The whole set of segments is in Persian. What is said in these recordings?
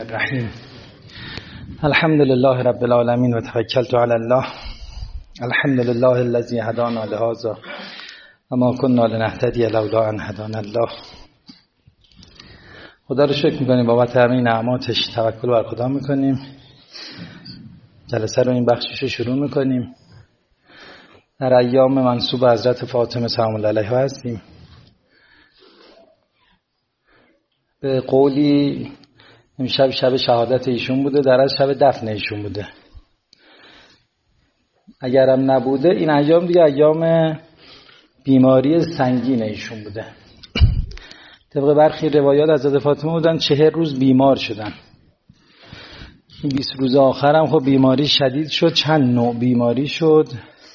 الرحیم الحمد لله رب العالمین و توکلت علی الله. الحمد لله الذی هدانا لهذا و ما كنا لنهتدی لولا ان هدانا الله. خدا رو شکر میکنیم بابت همه نعماتش، توکل بر خدا میکنیم. جلسه رو این بخشش رو شروع میکنیم. در ایام منسوب حضرت فاطمه سلام الله علیها هستیم. به قولی امشب شب شهادت ایشون بوده، در از شب دفن ایشون بوده. اگرم نبوده این ایام دیگه ایام بیماری سنگین ایشون بوده. طبق برخی روایات حضرت فاطمه بودن 40 روز بیمار شدن. این 20 روز آخر هم خب بیماری شدید شد، چند نوع بیماری شد.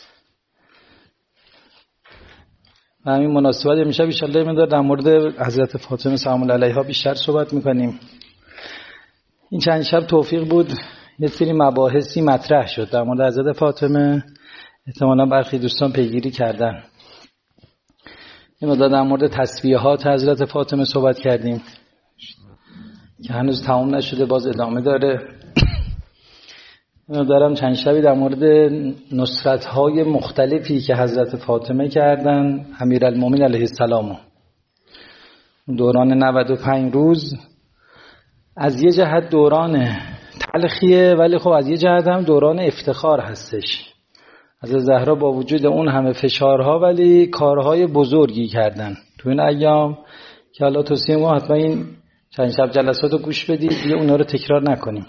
و همین مناسبت امشب ان شاء الله در مورد حضرت فاطمه سلام الله علیها بیشتر صحبت میکنیم. این چند شب توفیق بود یه سری مباحثی مطرح شد در مورد حضرت فاطمه. احتمالاً برخی دوستان پیگیری کردن. این مدت در مورد تسبیحات حضرت فاطمه صحبت کردیم که هنوز تمام نشده، باز ادامه داره. دارم چند شبی در مورد نصرت‌های مختلفی که حضرت فاطمه کردن امیرالمومنین علیه السلام. دوران 95 روز از یه جهت دوران تلخیه، ولی خب از یه جهت هم دوران افتخار هستش. حضرت زهرا با وجود اون همه فشارها ولی کارهای بزرگی کردن تو این ایام که حالا توصیه ما حتما این چند شب جلسات رو گوش بدید، دیگه اونا رو تکرار نکنیم.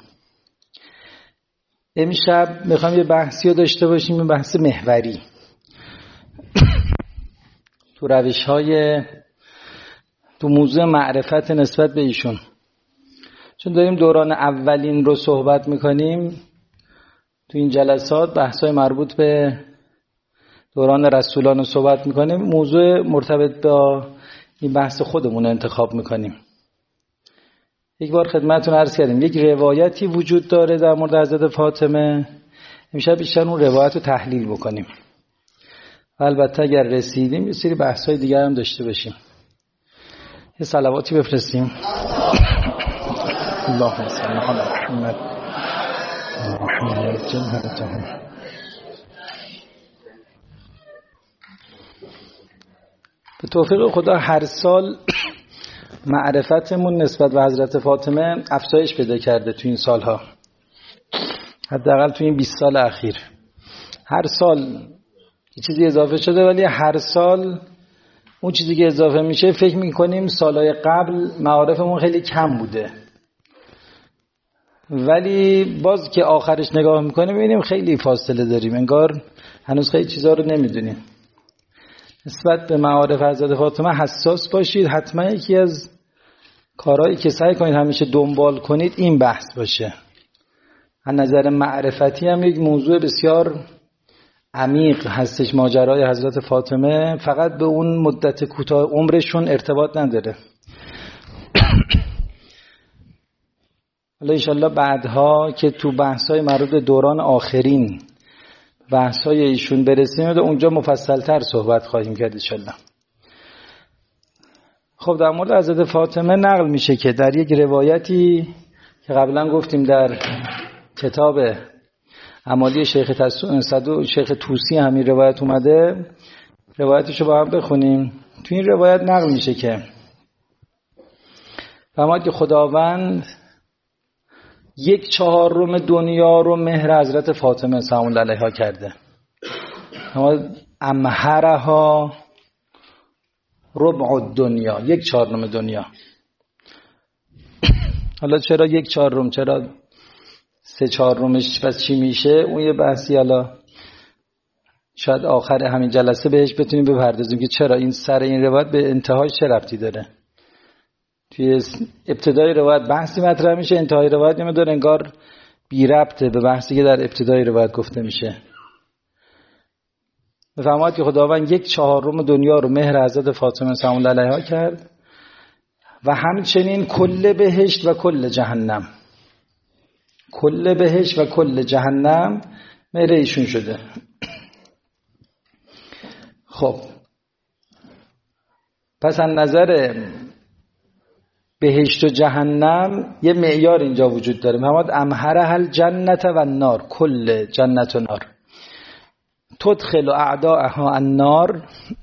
امشب میخوام یه بحثی رو داشته باشیم، یه بحث محوری تو روش‌های تو موضوع معرفت نسبت به ایشون. چون داریم دوران اولین رو صحبت میکنیم تو این جلسات، بحث‌های مربوط به دوران رسولان رو صحبت میکنیم، موضوع مرتبط با این بحث خودمون رو انتخاب میکنیم. یک بار خدمتتون عرض کردیم یک روایتی وجود داره در مورد حضرت فاطمه. امشب بیشتر اون روایت رو تحلیل بکنیم و البته اگر رسیدیم یه سری بحث‌های دیگر هم داشته باشیم. یه صلواتی بفرستیم. اللهم صل علی محمد محمد جنته. به توفیق خدا هر سال معرفتمون نسبت به حضرت فاطمه افزایش پیدا کرده تو این سالها، حداقل تو این 20 سال اخیر. هر سال یه چیزی اضافه شده، ولی هر سال اون چیزی که اضافه میشه فکر میکنیم سالهای قبل معارفمون خیلی کم بوده، ولی باز که آخرش نگاه میکنیم ببینیم خیلی فاصله داریم، انگار هنوز خیلی چیزا رو نمیدونیم. نسبت به معارف حضرت فاطمه حساس باشید. حتما یکی از کارهایی که سعی کنید همیشه دنبال کنید این بحث باشه. از نظر معرفتی هم یک موضوع بسیار عمیق هستش ماجرای حضرت فاطمه، فقط به اون مدت کوتاه عمرشون ارتباط نداره. حالا انشالله بعدها که تو بحث‌های مربوط به دوران آخرین بحث‌های ایشون برسیم اونجا مفصل‌تر صحبت خواهیم کرد انشالله. خب در مورد حضرت فاطمه نقل میشه که در یک روایتی که قبلا گفتیم در کتاب اعمالی شیخ طوسی همین روایت اومده، روایتشو با هم بخونیم. تو این روایت نقل میشه که فرمود که خداوند 1/4 دنیا رو مهر حضرت فاطمه سلام الله علیها کرده. امهرها ربع الدنیا، 1/4 دنیا. حالا چرا 1/4، چرا 3/4 پس چی میشه؟ اون یه بحثی حالا شاید آخر همین جلسه بهش بتونیم بپردازیم که چرا این سر این روایت به انتهاش چه ربطی داره. توی ابتدای روایت بحثی مطرح میشه، انتهای روایت نمیداره انگار بی ربطه به بحثی که در ابتدای روایت گفته میشه. بفرماید که خداوند 1/4 دنیا رو مهر حضرت فاطمه سلام الله علیها کرد و همچنین کل بهشت و کل جهنم، کل بهشت و کل جهنم مهر ایشون شده. خب پس از نظر بهشت و جهنم یه معیار اینجا وجود داره. محمد امهره الجنت و النار، کل جنت و نار. تدخل اعداءها النار،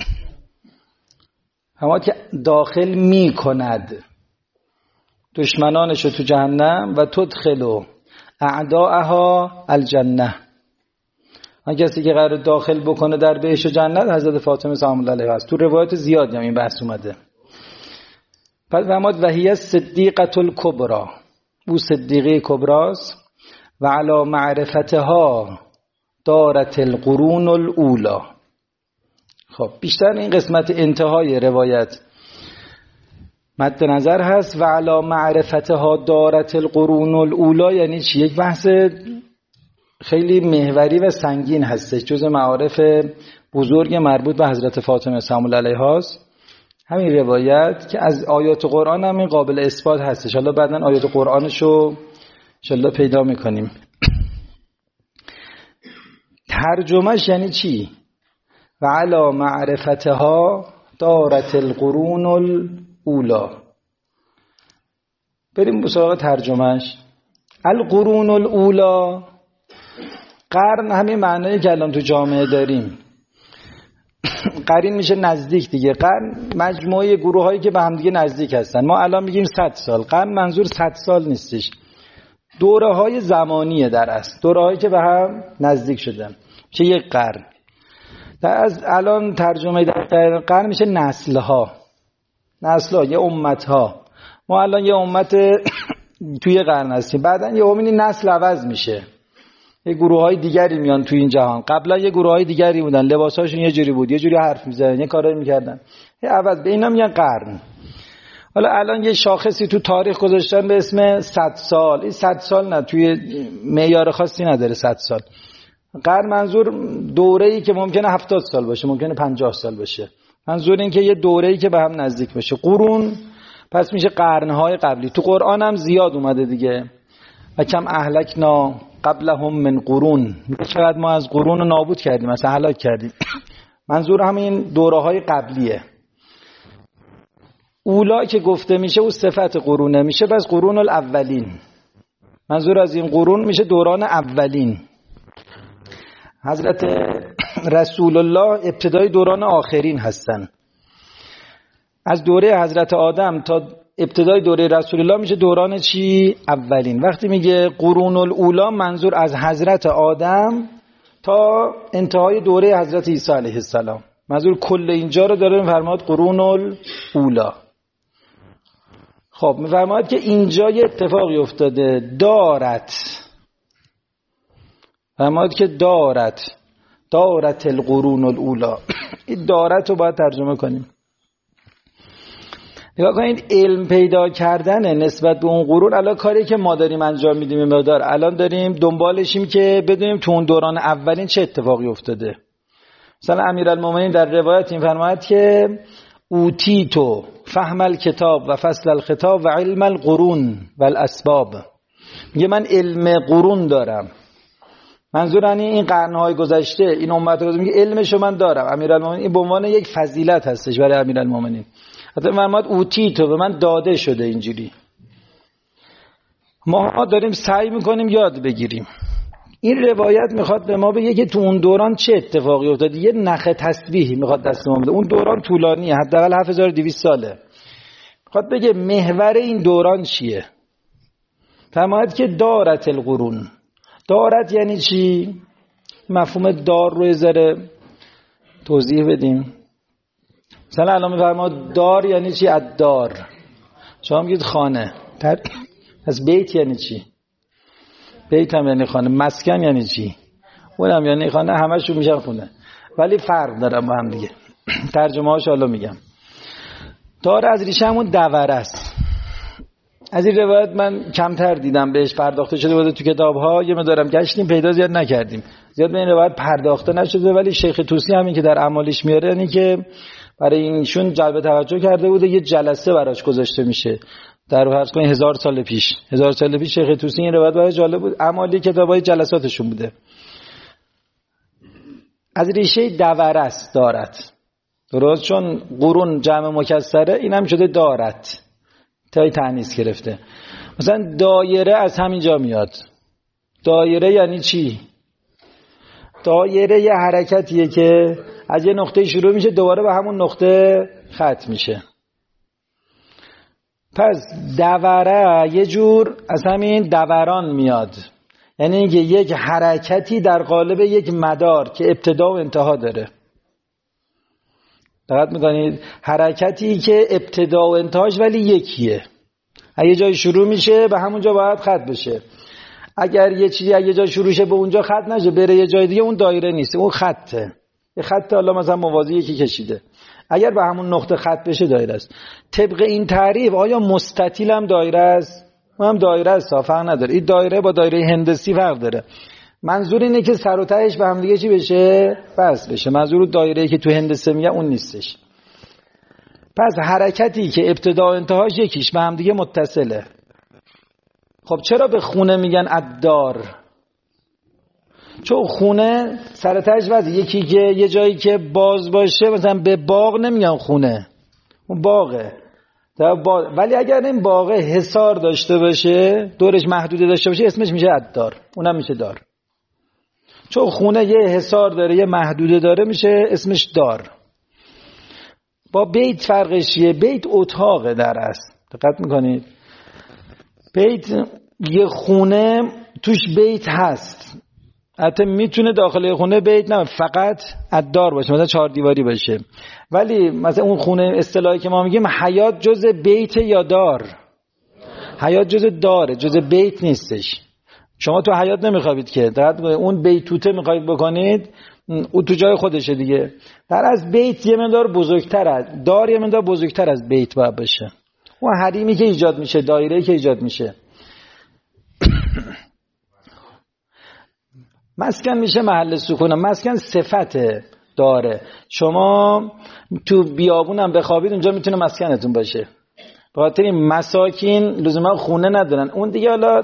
محمد که داخل می کند دشمنانشو تو جهنم، و تدخل اعداءها الجنه، اون کسی که قرار داخل بکنه در بهشت و جنت حضرت فاطمه سلام الله علیها است. تو روایت زیادی هم این بحث اومده. پس محمد وهیه صدیقه الکبری، او صدیقه کبراست. و علی معرفتها دارت القرون الاولی. خب بیشتر این قسمت انتهای روایت مد نظر هست. و علی معرفتها دارت القرون الاولی یعنی چی؟ یک بحث خیلی محوری و سنگین هستش، جز معارف بزرگ مربوط به حضرت فاطمه سلام الله علیها است. همین روایت که از آیات قرآن هم این قابل اثبات هستش. حالا بعداً آیات قرآنشو انشالله پیدا میکنیم. ترجمهش یعنی چی؟ و علی معرفتها دارت القرون الاولی. بریم به سراغ ترجمهش. القرون الاولی، قرن همین معنایی که الان تو جامعه داریم. قرین میشه نزدیک دیگه. قرن مجموعه گروه هایی که به هم دیگه نزدیک هستن. ما الان میگیم 100 سال. قرن منظور 100 سال نیستش، دوره های زمانیه در اصل، دوره هایی که به هم نزدیک شدن چه یک قرن. از الان ترجمه در قرن میشه نسل ها، یه امت ها. ما الان یه امت توی قرن هستیم، بعدن یه همینی نسل عوض میشه، یه گروه های دیگری میان توی این جهان. قبلا یه گروه های دیگری بودن، لباساشون یه جوری بود، یه جوری حرف میزدن، یه کارایی میکردن، یه عوض. به اینا میگن قرن. حالا الان یه شاخصی تو تاریخ گذاشتن به اسم 100 سال. این 100 سال نه، توی معیار خاصی نداره 100 سال. قرن منظور دوره‌ای که ممکنه 70 سال باشه، ممکنه 50 سال باشه. منظور این که یه دوره‌ای که به هم نزدیک باشه. قرون پس میشه قرن‌های قبلی. تو قرآن هم زیاد اومده دیگه. و کم اهلکنا قبلهم من قرون، چقدر ما از قرون رو نابود کردیم، مثلا هلاک کردیم. منظور همین دوره‌های قبلیه. اولا که گفته میشه او صفت قرونه میشه، بس قرون الاولین. منظور از این قرون میشه دوران اولین. حضرت رسول الله ابتدای دوران آخرین هستن. از دوره حضرت آدم تا ابتدای دوره رسول الله میشه دوران چی؟ اولین. وقتی میگه قرون الاولا منظور از حضرت آدم تا انتهای دوره حضرت عیسی علیه السلام. منظور کل اینجا رو داره میفرماد قرون الاولا. خب میفرماد که اینجا یه اتفاقی افتاده، دارت. فرماد که دارت القرون الاولا. این دارت رو باید ترجمه کنیم. نگاه کنید، علم پیدا کردن نسبت به اون قرون الان کاری که ما داریم انجام میدیم این مقدار. الان داریم دنبالشیم که بدونیم تو اون دوران اولین چه اتفاقی افتاده. مثلا امیرالمومنین در روایت این فرماید که اوتیتو فهم الکتاب و فصل الخطاب و علم القرون و الاسباب. میگه من علم قرون دارم. منظور یعنی این قرنهای گذشته، این امت رو میگه علمشو من دارم. امیرالمومنین این به عنوان یک فضیلت هستش برای امیرالمومنین. حتی فرمود اوتیتو به من داده شده. اینجوری ما داریم سعی میکنیم یاد بگیریم. این روایت میخواد به ما بگه که تو اون دوران چه اتفاقی افتاد. یه نخ تسبیحی میخواد دست ما بده. اون دوران طولانیه، حداقل 7200 ساله. میخواد بگه محور این دوران چیه. فرمود که دارت القرون. دارت یعنی چی؟ مفهوم دار رو یه ذره توضیح بدیم. مثلا الان میفرماد دار یعنی چی؟ الدار. شما میگید خانه. پس بیت یعنی چی؟ بیت هم یعنی خانه. مسکن یعنی چی؟ اونم یعنی خانه. همشون میشن خونه، ولی فرق دارن با هم دیگه. ترجمه هاشو الان میگم. دار از ریشه همون دوره است. از این روایت من کمتر دیدم بهش پرداخته شده بوده تو کتاب‌ها. یه مقدارم گشتیم پیدا زیاد نکردیم. زیاد به این روایت پرداخته نشده، ولی شیخ طوسی همین که در اعمالش میاره یعنی که برای اینشون جلب توجه کرده بوده، یه جلسه براش گذاشته میشه. در فرض کنید 1000 سال پیش شیخ طوسی این روایت برای جالب بود. اعمالی کتابای جلساتشون بوده. از ریشه دوره است دارت. درست، چون قرون جمع مکسره، اینم شده دارت. تای تأنیث گرفته. مثلا دایره از همینجا میاد. دایره یعنی چی؟ دایره یه حرکتیه که از یه نقطه شروع میشه دوباره به همون نقطه ختم میشه. پس دوره یه جور از همین دوران میاد، یعنی اینکه یک حرکتی در قالب یک مدار که ابتدا و انتها داره. دقت میکنید؟ حرکتی که ابتدا و انتهاش ولی یکیه، یه جای شروع میشه به همونجا باید ختم بشه. اگر یه چیزی یه جای شروع شه به اونجا ختم نشه بره یه جای دیگه، اون دایره نیست، اون خطه. یه خط حالا مثلا موازی یکی کشیده، اگر به همون نقطه خط بشه دایره است. طبق این تعریف آیا مستطیل هم دایره است؟ هم دایره است، فرق نداره. این دایره با دایره هندسی فرق داره. منظور اینه که سر و تهش به هم دیگه چی بشه؟ بس بشه. منظور دایره‌ای که تو هندسه میگه اون نیستش. پس حرکتی که ابتدا و انتهاش یکیش به هم دیگه متصله. خب چرا به خونه میگن الدار؟ چون خونه سر تهش واسه یکی که یه جایی که باز باشه، مثلا به باغ نمیگن خونه، اون باغه. ولی اگر این باغ حصار داشته باشه، دورش محدوده داشته باشه، اسمش میشه الدار، اونم میشه دار. چون خونه یه حصار داره یه محدوده داره میشه اسمش دار. با بیت فرقش چیه؟ بیت اتاقه در است. دقت میکنید؟ بیت یه خونه توش بیت هست، حتی میتونه داخل خونه بیت نه فقط الدار باشه، مثلا 4 دیواری باشه. ولی مثلا اون خونه اصطلاحی که ما میگیم حیات جز بیت یا دار؟ حیات جز داره، جز بیت نیستش. شما تو حیات نمیخوابید که، اون بیتوته میخواید بکنید اون تو جای خودشه دیگه. در از بیت یه مقدار بزرگتر از دار، یه مقدار بزرگتر از بیت باید بشه. اون حریمی که ایجاد میشه، دایره‌ای که ایجاد میشه. مسکن میشه محل سکون. مسکن صفت داره. شما تو بیابون هم بخوابید اونجا میتونه مسکنتون باشه. به خاطر این مساکین لزوما خونه ندارن. اون دیگه حالا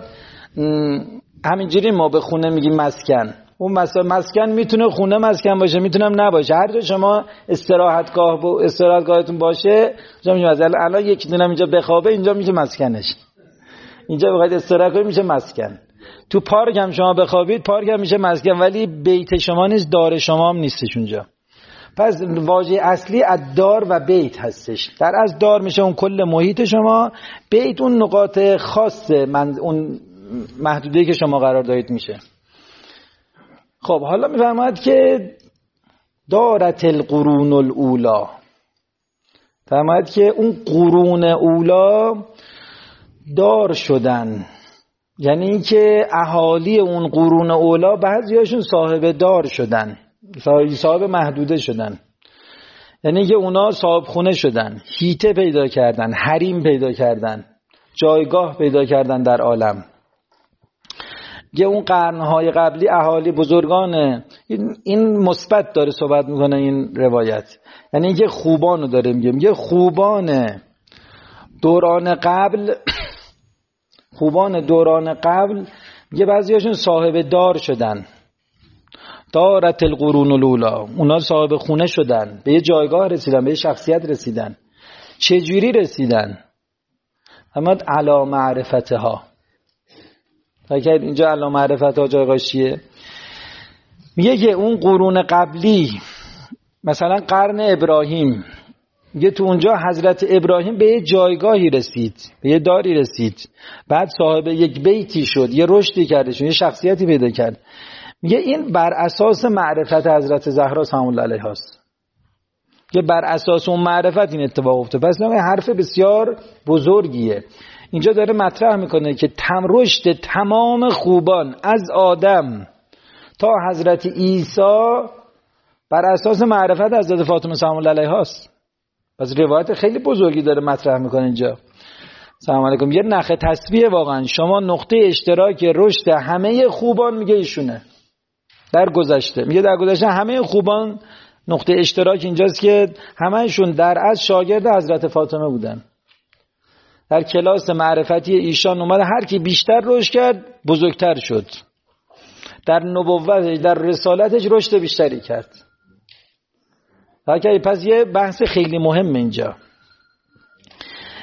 همینجوری ما به خونه میگیم مسکن. اون مسکن میتونه خونه مسکن باشه، میتونه هم نباشه. هر جا شما استراحتگاهتون باشه، مثلا الان یکی دونم اینجا بخوابه، اینجا میشه مسکنش. اینجا بخواید استراحت کنید میشه مسکن. تو پارک هم شما بخوابید، پارک هم میشه مسکن، ولی بیت شما نیست، دار شما هم نیستش اونجا. پس واژه اصلی الدار و بیت هستش. در از دار میشه اون کل محیط شما، بیت اون نقاط خاص اون محدوده‌ای که شما قرار دارید میشه. خب حالا میفرماید که دارت القرون الاولا، فرماید که اون قرون اولا دار شدن، یعنی این که اهالی اون قرون اولا بعضیاشون صاحب دار شدن، صاحب محدوده شدن، یعنی که اونا صاحب خونه شدن، هیته پیدا کردن، حریم پیدا کردن، جایگاه پیدا کردن در عالم. یه اون قرنهای قبلی اهالی بزرگان، این مثبت داره صحبت میکنه این روایت، یعنی اینکه خوبانو داره میگه خوبان دوران قبل، خوبان دوران قبل یه بعضیاشون صاحب دار شدن. دارت القرون الاولا، اونا صاحب خونه شدن، به یه جایگاه رسیدن، به یه شخصیت رسیدن. چجوری رسیدن؟ اما علی معرفتها. فکر اینجا علی معرفتها جایگاهش چیه؟ میگه که اون قرون قبلی، مثلا قرن ابراهیم، میگه تو اونجا حضرت ابراهیم به یه جایگاهی رسید، به یه داری رسید، بعد صاحب یک بیتی شد، یه رشدی کرده، یه شخصیتی پیدا کرد. میگه این بر اساس معرفت حضرت زهرا سلام الله علیها است، که بر اساس اون معرفت این اتفاق افتاد. پس این حرف بسیار بزرگیه. اینجا داره مطرح میکنه که رشد تمام خوبان از آدم تا حضرت عیسی بر اساس معرفت حضرت فاطمه سلام الله علیها است. پس روایت خیلی بزرگی داره مطرح میکنه اینجا. سلام علیکم. یه نخ تسبیح واقعا. شما نقطه اشتراک رشد همه خوبان میگه ایشونه در گذشته. میگه در گذشته همه خوبان نقطه اشتراک اینجاست که همهشون در از شاگرد حضرت فاطمه بودن. در کلاس معرفتی ایشان اومده، هر کی بیشتر رشد کرد بزرگتر شد، در نبوتش در رسالتش رشد بیشتری کرد. پس یه بحث خیلی مهمه اینجا.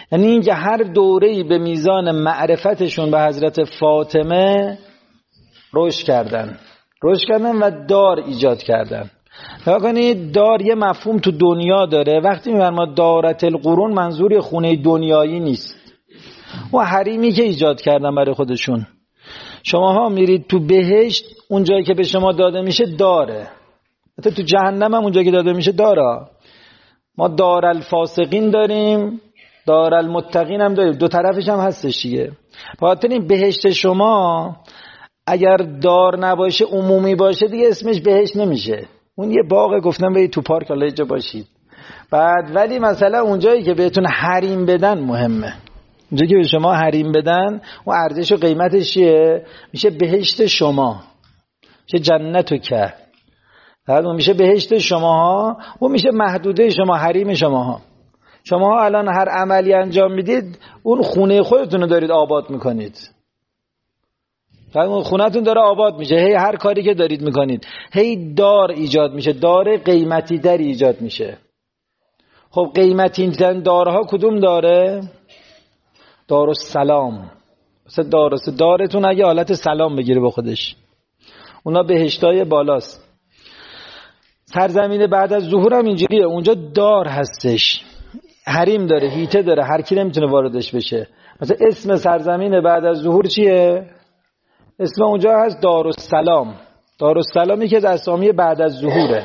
یعنی اینکه هر دوره‌ای به میزان معرفتشون به حضرت فاطمه رشد کردن و دار ایجاد کردن. نگاه کنید، دار یه مفهوم تو دنیا داره. وقتی میگن ما دارت القرون، منظور خونه دنیایی نیست، و حریمی که ایجاد کردن برای خودشون. شماها میرید تو بهشت، اون جایی که به شما داده میشه داره. حتی تو جهنم هم اون جایی که داده میشه داره. ما دار الفاسقین داریم، دار المتقین هم داریم، دو طرفش هم هستش دیگه. خاطر این بهشت شما اگر دار نباشه، عمومی باشه، دیگه اسمش بهشت نمیشه. اون یه باغ، گفتم برید تو پارک حالا اینجا باشید. بعد ولی مثلا اونجایی که بهتون حریم بدن مهمه. اونجایی که به شما حریم بدن، اون ارزش و قیمتش چیه؟ میشه بهشت شما، میشه جنت و که. بعد اون میشه بهشت شماها، اون میشه محدوده شما، حریم شماها. شماها الان هر عملی انجام میدید، اون خونه خودتون رو دارید آباد میکنید. اون خونتون داره آباد میشه، هی هر کاری که دارید میکنید هی دار ایجاد میشه، دار قیمتی در ایجاد میشه. خب قیمتی ترین دارها کدوم داره؟ دارالسلام. مثلا دارتون اگه حالت سلام بگیره با خودش، اونا بهشتای بالاست. سرزمین بعد از ظهور هم اینجوریه، اونجا دار هستش، حریم داره، هیته داره، هر کی نمیتونه واردش بشه. مثلا اسم سرزمین بعد از ظهور چیه؟ اسم اونجا هست دارالسلام. دارالسلامی که از اسامی بعد از ظهوره،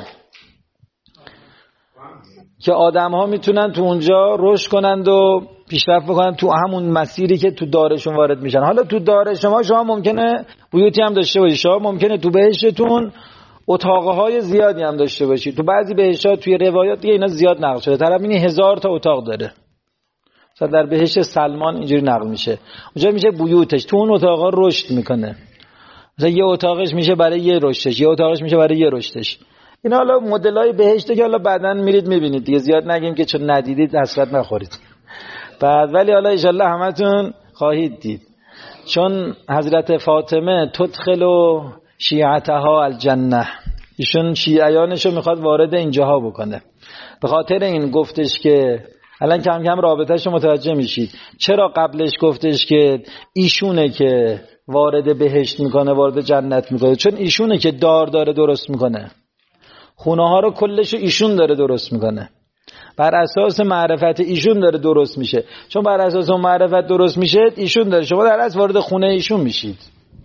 که آدم ها میتونن تو اونجا رشد کنند و پیشرفت بکنن تو همون مسیری که تو دارشون وارد میشن. حالا تو دار شما ممکنه بیوتی هم داشته باشید، شما ممکنه تو بهشتتون اتاقهای زیادی هم داشته باشید. تو بعضی بهشت‌ها توی روایات دیگه اینا زیاد نقل شده، طرف اینی 1000 تا اتاق داره. مثلا در بهشت سلمان اینجوری نقل میشه، اونجا میشه بیوتش، تو اون اتاقها رشد میکنه. مثلا یه اتاقش میشه برای یه رشدش، یه اتاقش میشه برای یه رشدش. اینا حالا مدلای بهشته که حالا بعداً میرید میبینید دیگه، زیاد نگیم که چون ندیدید حسرت نخورید بعد. ولی حالا ان شاءالله همتون خواهید دید، چون حضرت فاطمه تدخل شیعتها الجنه، ایشون شیعیانشو میخواد وارد اینجاها بکنه. به خاطر این گفتش که الان کم کم رابطهشو متوجه میشید چرا قبلش گفتش که ایشونه که وارد بهشت میکنه، وارد جنت میکنه، چون ایشونه که دار داره درست میکنه، خونه ها رو کلشو ایشون داره درست میکنه، بر اساس معرفت ایشون داره درست میشه. چون بر اساس اون معرفت درست میشه، ایشون داره، شما در اصل وارد خونه ایشون میشید.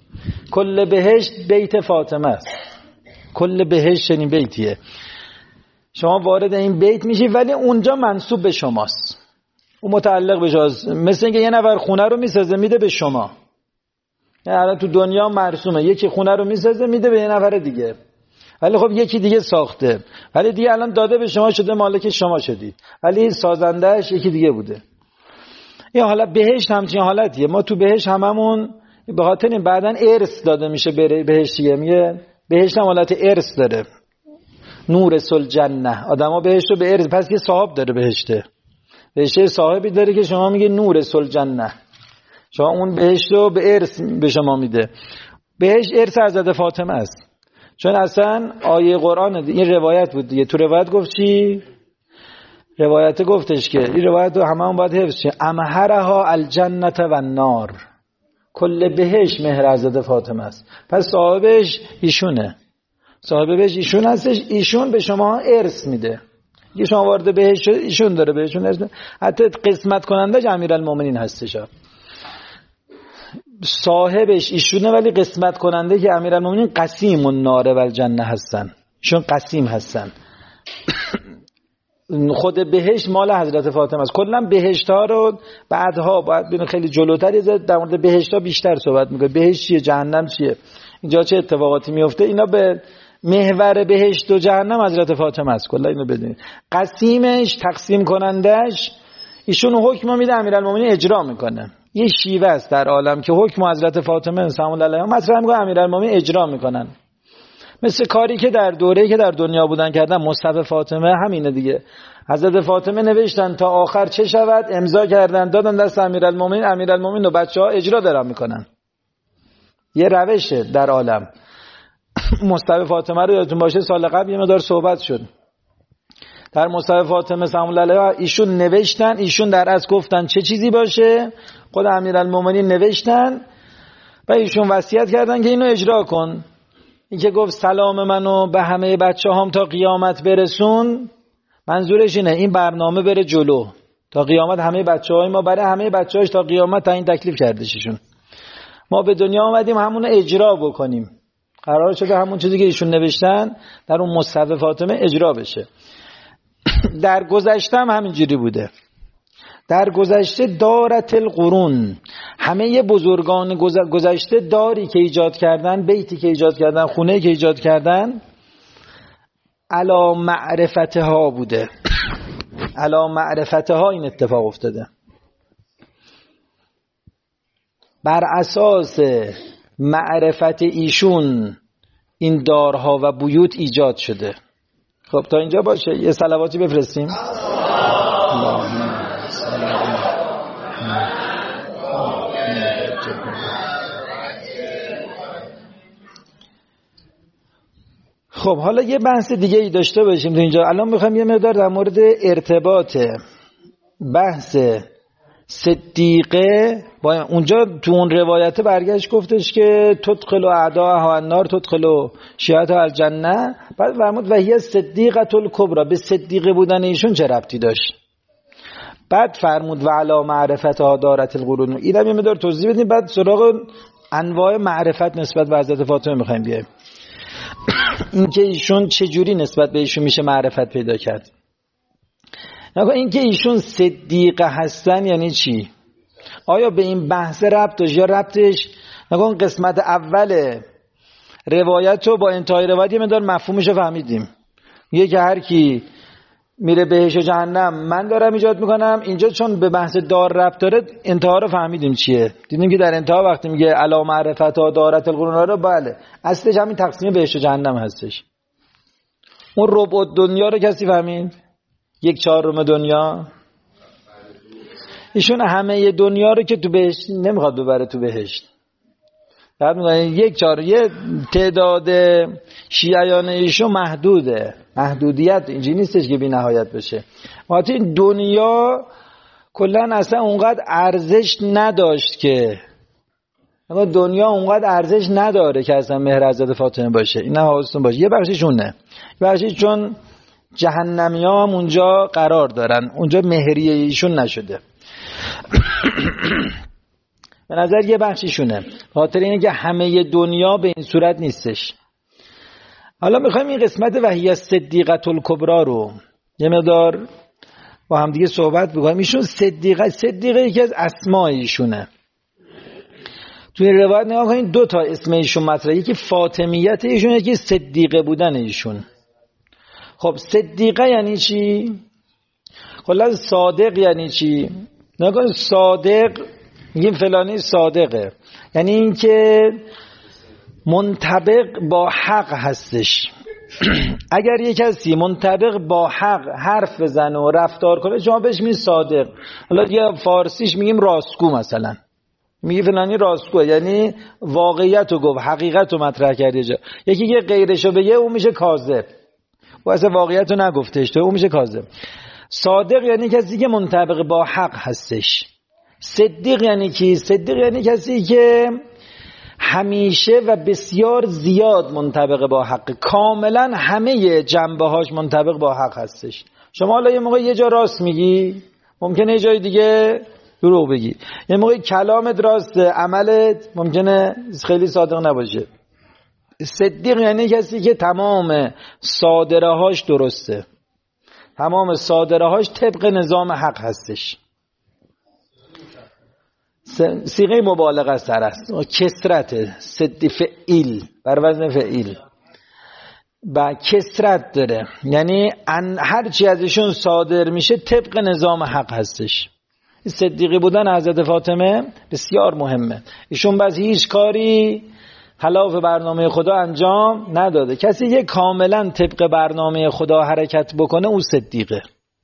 کل بهشت بیت فاطمه است، کل بهشت چنین بیتیه، شما وارد این بیت میشید ولی اونجا منسوب به شماست، اون متعلق به شماست. مثل اینکه یه نفر خونه رو میسازه میده به شما، یعنی الان تو دنیا مرسومه یکی خونه رو میسازه میده به یه نفر دیگه، ولی خب یکی دیگه ساخته، ولی دیگه الان داده به شما شده، مالک شما شدید، ولی سازندهش یکی دیگه بوده. این حالا بهشت همچین حالتیه. ما تو بهشت هممون به خاطر این بعدن ارث داده میشه بهشتیه، میگه بهشت هم حالت ارث داره، نور سل جنه، آدما بهشت رو به ارث، پس یه صاحب داره بهشته، بهشت صاحبی داره که شما میگه نور سل جنه، شما اون بهشت رو به ارث به شما میده. بهشت ارث حضرت فاطمه است، چون اصلا آیه قرآن، این روایت بود دیگه، تو روایت گفت چی؟ روایت گفتش که این روایت رو همه هم باید حفظ شد، امهرها الجنت و النار، کل بهشت مهر حضرت فاطمه است، پس صاحبش ایشونه، صاحب بهشت ایشون هستش، ایشون به شما ارث میده. یه شما وارد بهشت شد ایشون داره بهشون ارث میده. حتی قسمت کنندش امیرالمومنین هستش، صاحبش ایشونه ولی قسمت کننده که امیرالمومنین قسیم النار و الجنه هستن، ایشون قسیم هستن. خود بهشت مال حضرت فاطمه است. کلا بهشت ها رو بعدها باید ببین خیلی جلوتر در مورد بهشت ها بیشتر صحبت میکنه، بهشت چیه، جهنم چیه، اینجا چه اتفاقاتی میفته، اینا به محور بهشت و جهنم حضرت فاطمه است. کلا اینو بدونید، قسیمش، تقسیم کنندش ایشون حکم میده، امیرالمومنین اجرا میکنه. یه شیوه است در عالم که حکم حضرت فاطمه سلام الله علیها مطرح میکنه، امیرالمومنین اجرا میکنن. مثل کاری که در دوره‌ای که در دنیا بودن کردن، مصحف فاطمه همینه دیگه. حضرت فاطمه نوشتن تا آخر چه شود، امضا کردن دادن دست امیرالمومنین، امیرالمومنین و بچه‌ها اجرا دارن میکنن. یه روشه در عالم. مصحف فاطمه رو یادتون باشه سال قبل یه مقدار صحبت شد. در مصحف فاطمه سلام الله علیها ایشون نوشتن، ایشون در اصل گفتن چه چیزی باشه، خود امیرالمومنین نوشتن و ایشون وصیت کردن که اینو اجرا کن. این که گفت سلام منو به همه بچه‌هام تا قیامت برسون، منظورش اینه این برنامه بره جلو تا قیامت، همه بچه‌های ما برای همه بچه‌هاش تا قیامت تعیین تکلیف کردش ایشون. ما به دنیا آمدیم همون رو اجرا بکنیم، قرار شده همون چیزی که ایشون نوشتن در اون مصحف فاطمه اجرا بشه. در گذشته هم همینجوری بوده. در گذشته دارت القرون، همه بزرگان گذشته داری که ایجاد کردن، بیتی که ایجاد کردن، خونه که ایجاد کردن، علا معرفتها بوده. علا معرفتها این اتفاق افتاده، بر اساس معرفت ایشون این دارها و بیوت ایجاد شده. خب تا اینجا باشه، یه صلواتی بفرستیم. خب حالا یه بحث دیگه ای داشته باشیم تو اینجا. الان میخوام یه مقدار در مورد ارتباط بحث صدیقه با اونجا تو اون روایت برگشت گفتش که تدخل اعداءها النار تدخل شیعتها الجنه، بعد فرمود و هی صدیقه الکبری، به صدیقه بودن ایشون چه ربطی داشت؟ بعد فرمود و علی معرفتها دارت القرون. اینم یه مقدار توضیح بدیم، بعد سراغ انواع معرفت نسبت به حضرت فاطمه میخوایم بیایم. این که ایشون چجوری نسبت به ایشون میشه معرفت پیدا کرد. نگاه این که ایشون صدیقه هستن یعنی چی؟ آیا به این بحث ربط داشت یا ربطش، نگاه قسمت اول روایت رو با انتهای روایت یه مقدار مفهومش رو فهمیدیم. میگه که هر کی میره بهش و جهنم من دارم ایجاد میکنم. اینجا چون به بحث دار ربط داره انتها رو فهمیدیم چیه. دیدیم که در انتها وقتی میگه علی معرفتها دارت القرون رو، بله اصلش همین تقسیم بهش و جهنم هستش. اون ربع دنیا رو کسی فهمید؟ 1/4 دنیا. ایشون همه دنیا رو که تو بهشت نمیخواد ببره تو بهشت. بعد میگه 1/4، یه تعداد شیعیان ایشون محدوده. محدودیت اینجوری نیستش که بی نهایت بشه. وقتی این دنیا کلا اصلا اونقدر ارزش نداشت که، دنیا اونقدر ارزش نداره که اصلا مهر حضرت فاطمه باشه. این حواستون باشه. یه بخشیشونه، یه بخشیش چون جهنمی‌ها هم اونجا قرار دارن، اونجا مهریه ایشون نشده. به نظر یه بخشیشونه، خاطر اینه که همه دنیا به این صورت نیستش. حالا میخوایم این قسمت وحی صدیقه الکبری رو یه مقدار با هم دیگه صحبت بکنیم. ایشون صدیقه یکی از اسماء ایشونه. توی روایت نگاه کنید 2 تا اسم ایشون مطرحه، یکی فاطمیت ایشون، یکی صدیقه بودن ایشون. خب صدیقه یعنی چی؟ کلا صادق یعنی چی؟ نگاه صادق میگیم فلانی صادقه، یعنی این که منطبق با حق هستش. اگر یک کسی منطبق با حق حرف بزنه و رفتار کنه شما بهش میگید صادق. حالا یا فارسیش میگیم راستگو، مثلا میگه فلانی راستگو، یعنی واقعیت رو گفت، حقیقت رو مطرح کرده. یکی که غیرش رو بگه اون میشه کاذب، و اصلا واقعیت رو نگفتش تو اون میشه کاذب. صادق یعنی کسی که منطبق با حق هستش. صدیق یعنی کی؟ صدیق یعنی کسی که همیشه و بسیار زیاد منطبق با حق، کاملا همه جنبه‌هاش منطبق با حق هستش. شما حالا یه موقع یه جا راست میگی، ممکنه یه جای دیگه دروغ بگی. یه موقع کلامت راسته، عملت ممکنه خیلی صادق نباشه. صدیق یعنی کسی که تمام صادرهاش درسته، تمام صادرهاش طبق نظام حق هستش. صیغه مبالغه سر است، کسرت، صد فعیل بر وزن فعیل و کسرت داره، یعنی هر چی ازشون صادر میشه طبق نظام حق هستش. صدیقی بودن حضرت فاطمه بسیار مهمه. ایشون بس هیچ کاری خلاف برنامه خدا انجام نداده. کسی که کاملا طبق برنامه خدا حرکت بکنه او صدیقه.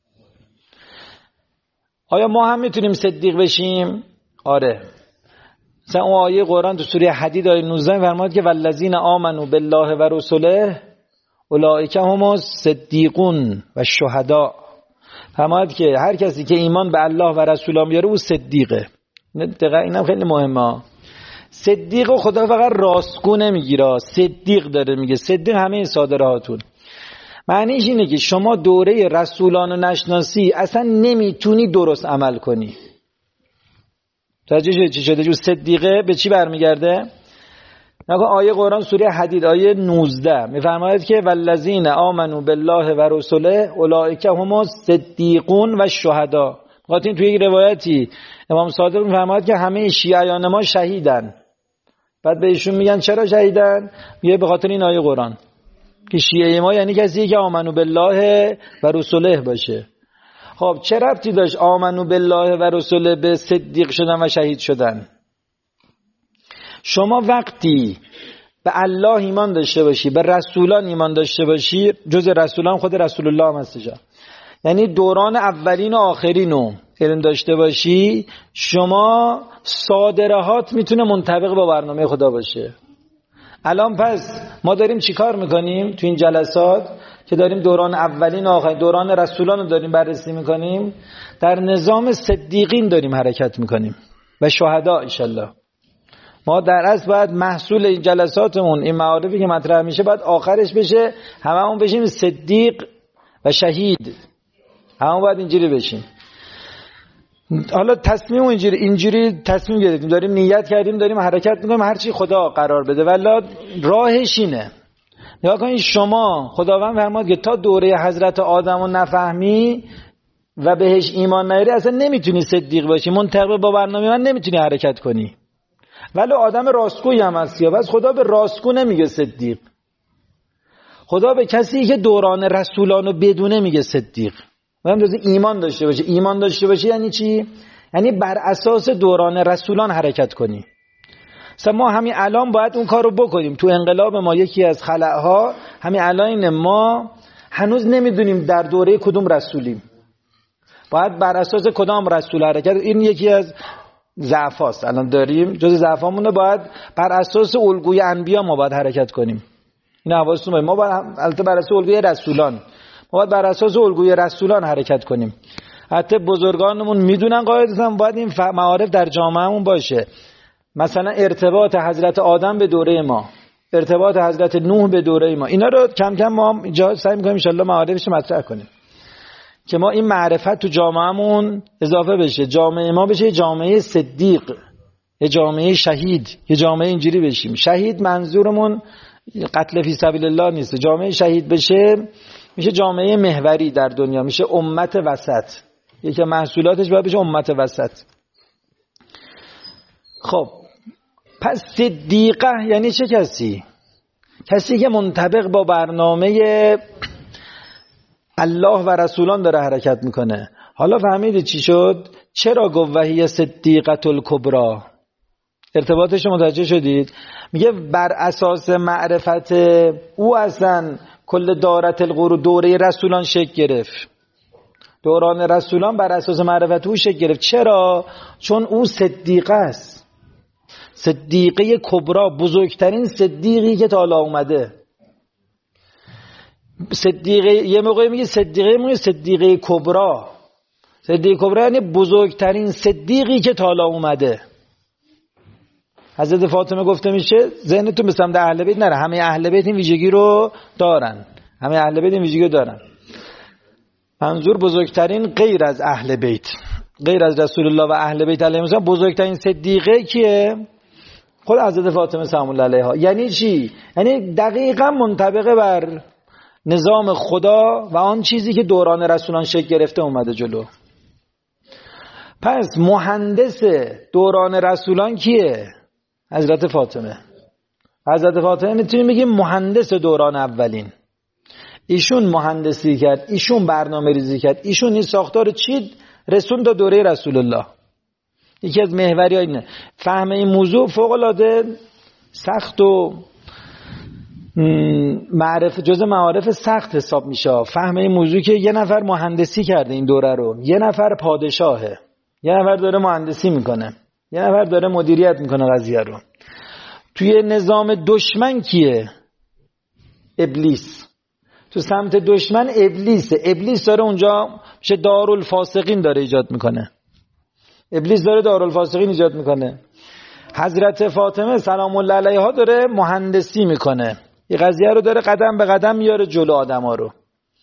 آیا ما هم میتونیم صدیق بشیم؟ آره. مثلا اون آیه قرآن تو سوره حدید آیه 19 فرمود که والذین آمنوا بالله و رسوله اولئک هم الصدیقون و شهدا. فرماید که هر کسی که ایمان به الله و رسول میاره او صدیقه. دقیقا اینم خیلی مهمه. صدیق و خدا فقط راستگو نمیگیره، صدیق داره میگه. صدیق همه این صادراتون. معنیش اینه که شما دوره رسولان و نشناسی اصلا نمیتونی درست عمل کنی. توجه چی شده؟ جو صدیقه به چی برمیگرده؟ نگاه آیه قرآن سوره حدید آیه 19 میفرماید که والذین آمنوا بالله و رسوله اولئک هم الصدیقون و شهدا. قاطین توی یک روایتی امام صادق میفرماید که همه شیعیان ما شهیدن. بعد به ایشون میگن چرا شهیدن؟ میگه به خاطر این آیه قرآن که شیعه ما یعنی کسی که آمنوا بالله و رسوله باشه. خب چه ربطی داشت آمنوا بالله و رسوله به صدیق شدن و شهید شدن؟ شما وقتی به الله ایمان داشته باشی، به رسولان ایمان داشته باشی، جز رسولان خود رسول الله هم هستش، یعنی دوران اولین و آخرین رو علم داشته باشی، شما صادرات میتونه منطبق با برنامه خدا باشه. الان پس ما داریم چی کار میکنیم تو این جلسات که داریم دوران اولین و آخرین دوران رسولان رو داریم بررسی میکنیم؟ در نظام صدیقین داریم حرکت میکنیم و شهدا انشالله. ما در اصل باید محصول این جلساتمون، این معارفی که مطرح میشه، باید آخرش بشه هممون بشیم صدیق و شهید. هممون باید اینجوری بشیم. حالا تصمیم اینجوری تصمیم گرفتیم، داریم نیت کردیم، داریم حرکت میکنیم، هر چی خدا قرار بده. ولی راهش اینه. نگاه کنید شما، خداوند فرمود که تا دوره حضرت آدم رو نفهمی و بهش ایمان نیاری اصلا نمیتونی صدیق باشی، منطبق با برنامه من نمیتونی حرکت کنی. ولی آدم راستگویی هم هستی. بس خدا به راستگو نمیگه صدیق. خدا به کسی که دوران رسولانو بدونه میگه صدیق. میگم لازم ایمان داشته باشه. ایمان داشته باشه یعنی چی؟ یعنی بر اساس دوران رسولان حرکت کنی. مثلا ما همین الان باید اون کارو بکنیم. تو انقلاب ما یکی از خلأها همین الان ما هنوز نمیدونیم در دوره کدوم رسولیم. باید بر اساس کدام رسول حرکت. این یکی از ضعفاست. الان داریم جز ضعفامونه، باید بر اساس الگوی انبیا ما باید حرکت کنیم. این حواستون باشه. ما باید البته بر اساس الگوی رسولان، ما باید بر اساس الگوی رسولان حرکت کنیم. حتی بزرگانمون میدونن قاعدتاً باید این معارف در جامعهمون باشه. مثلا ارتباط حضرت آدم به دوره ما، ارتباط حضرت نوح به دوره ما، اینا رو کم کم ما اینجا سعی می‌کنیم ان شاءالله معارفش مطرح کنیم که ما این معرفت تو جامعهمون اضافه بشه. جامعه ما بشه جامعه صدیق، یه جامعه شهید، یه جامعه اینجوری بشیم. شهید منظورمون قتل فی سبیل الله نیست. جامعه شهید بشه میشه جامعه محوری در دنیا، میشه امت وسط. یکی محصولاتش باید بشه امت وسط. خب پس صدیقه یعنی چه کسی؟ کسی که منطبق با برنامه الله و رسولان داره حرکت میکنه. حالا فهمیدید چی شد؟ چرا گفت وهی صدیقة الکبری؟ ارتباطش متوجه شدید؟ میگه بر اساس معرفت او اصلا کل دارت القرون دوره رسولان شکل گرفت. دوران رسولان بر اساس معرفت او شکل گرفت. چرا؟ چون او صدیقه است. صدیقه کبرا، بزرگترین صدیقی که تا حالا اومده. صدیقه یه موقعی میگه صدیقه، میگه صدیقه کبرا. صدیقه کبرا یعنی بزرگترین صدیقی که تا حالا اومده. حضرت فاطمه گفته میشه، ذهنتون به سمت اهل بیت نره، همه اهل بیت این ویژگی رو دارن. همه اهل بیت این ویژگی رو دارن. منظور بزرگترین غیر از اهل بیت، غیر از رسول الله و اهل بیت علیهم السلام، بزرگترین صدیقه کیه؟ خود حضرت فاطمه سلام الله علیها. یعنی چی؟ یعنی دقیقاً منطبق بر نظام خدا و آن چیزی که دوران رسولان شکل گرفته اومده جلو. پس مهندس دوران رسولان کیه؟ حضرت فاطمه. حضرت فاطمه میتونیم بگیم مهندس دوران اولین. ایشون مهندسی کرد، ایشون برنامه ریزی کرد، ایشون این ساختار چید رسون تا دوره رسول الله. یکی از محوری ها اینه. فهم این موضوع فوق العاده سخت و معرفت، جزء معارف سخت حساب میشه. فهم این موضوع که یه نفر مهندسی کرده این دوره رو، یه نفر پادشاهه، یه نفر داره مهندسی میکنه، یه نفر داره مدیریت میکنه قضیه رو. توی نظام دشمن کیه؟ ابلیس. تو سمت دشمن ابلیسه. ابلیس داره اونجا میشه دارالفاسقین داره ایجاد میکنه. ابلیس داره دارالفاسقین ایجاد میکنه. حضرت فاطمه سلام الله علیها داره مهندسی میکنه. این قضیه رو داره قدم به قدم میاره جلو آدما رو.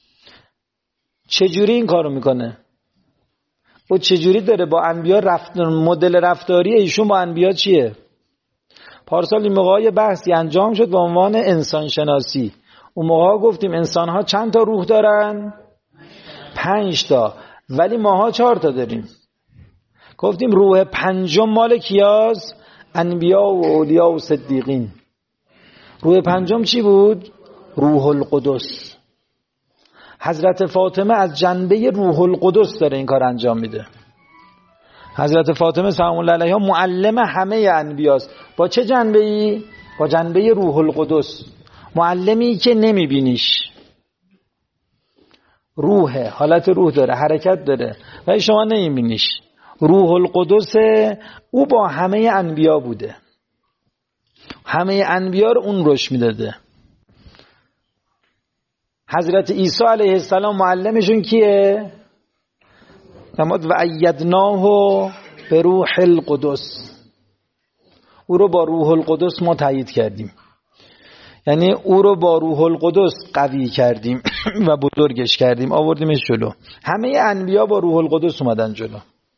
چجوری این کارو میکنه؟ و چجوری داره با انبیا مدل رفتاری ایشون با انبیا چیه؟ پارسال این موقع بحثی انجام شد با عنوان انسان شناسی. اون موقع گفتیم انسان ها چند تا روح دارن؟ 5 تا، ولی ماها 4 تا داریم. گفتیم روح پنجم مال کیاست؟ انبیا و اولیا و صدیقین. روح پنجم چی بود؟ روح القدس. حضرت فاطمه از جنبه روح القدس داره این کار انجام میده. حضرت فاطمه سلام الله علیها معلم همه انبیاست. با چه جنبه‌ای؟ با جنبه روح القدس. معلمی که نمیبینیش، روحه، حالت روح داره، حرکت داره و شما نمیبینیش. روح القدس او با همه انبیا بوده، همه انبیا رو اون روش میداده. حضرت عیسی علیه السلام معلمشون کیه؟ نماد و ایدناه به روح القدس. او رو با روح القدس ما تایید کردیم، یعنی او رو با روح القدس قوی کردیم و بزرگش کردیم، آوردیمش جلو. همه انبیا با روح القدس اومدن جلو.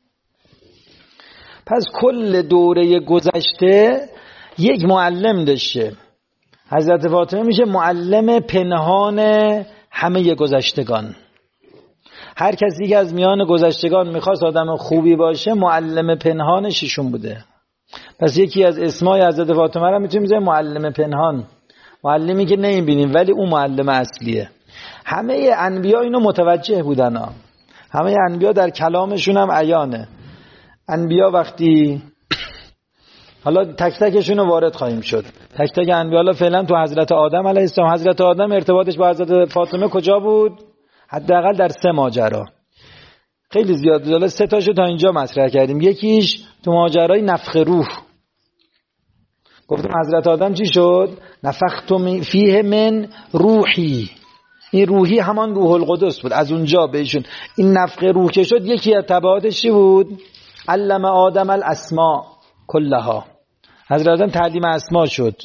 پس کل دوره گذشته یک معلم داشته. حضرت فاطمه میشه معلم پنهان همه گذشتگان. هر کسی که از میان گذشتگان میخواست آدم خوبی باشه معلم پنهانش ایشون بوده. پس یکی از اسمای حضرت فاطمه رو میتونیم بذاریم معلم پنهان، معلمی که نمیبینیم ولی اون معلم اصلیه. همه انبیا اینو متوجه بودن ها. همه انبیا در کلامشون هم عیانه. انبیا وقتی حالا تک تکشون رو وارد خواهیم شد، تک تک انبیا. حالا فعلا تو حضرت آدم علیه السلام، حضرت آدم ارتباطش با حضرت فاطمه کجا بود؟ حداقل در 3 ماجرا. خیلی زیاد بود، 3 تاشو تا اینجا مطرح کردیم. یکیش تو ماجرای نفخ روح. گفتم حضرت آدم چی شد؟ نفخت فیه من روحی. این روحی همان روح القدس بود. از اونجا بهشون این نفخ روح که شد، یکی از تبعاتش چی بود؟ علم آدم الاسماء کلها. حضرت آدم تعلیم اسما شد،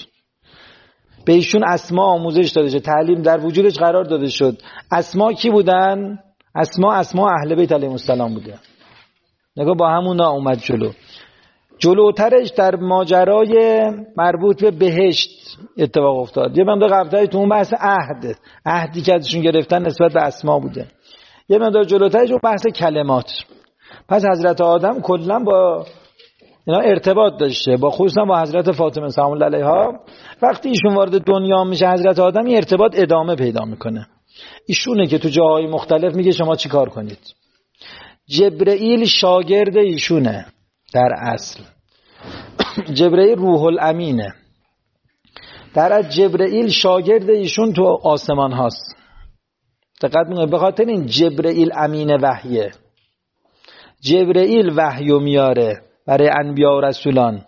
بهشون اسما آموزش داده شد، تعلیم در وجودش قرار داده شد. اسما کی بودن؟ اسما اهل بیت علیهم السلام بوده. نگاه با همونا اومد جلو. جلوترش در ماجرای مربوط به بهشت اتفاق افتاد. یه مقدار قبلتر تو اون بحث عهدی که ازشون گرفتن نسبت به اسما بوده. یه مقدار جلوترش اون بحث کلمات. پس حضرت آدم کلا با اینا ارتباط داشته، با خصوصا با حضرت فاطمه سلام الله علیها. وقتی ایشون وارد دنیا میشه حضرت آدم این ارتباط ادامه پیدا میکنه. ایشونه که تو جاهای مختلف میگه شما چی کار کنید. جبرئیل شاگرد ایشونه در اصل. جبرئیل روح الامینه. در اصل جبرئیل شاگرد ایشون تو آسمان هاست. دقت میکنید، به خاطر این جبرئیل امین وحیه. جبرئیل وحیو میاره برای انبیا و رسولان.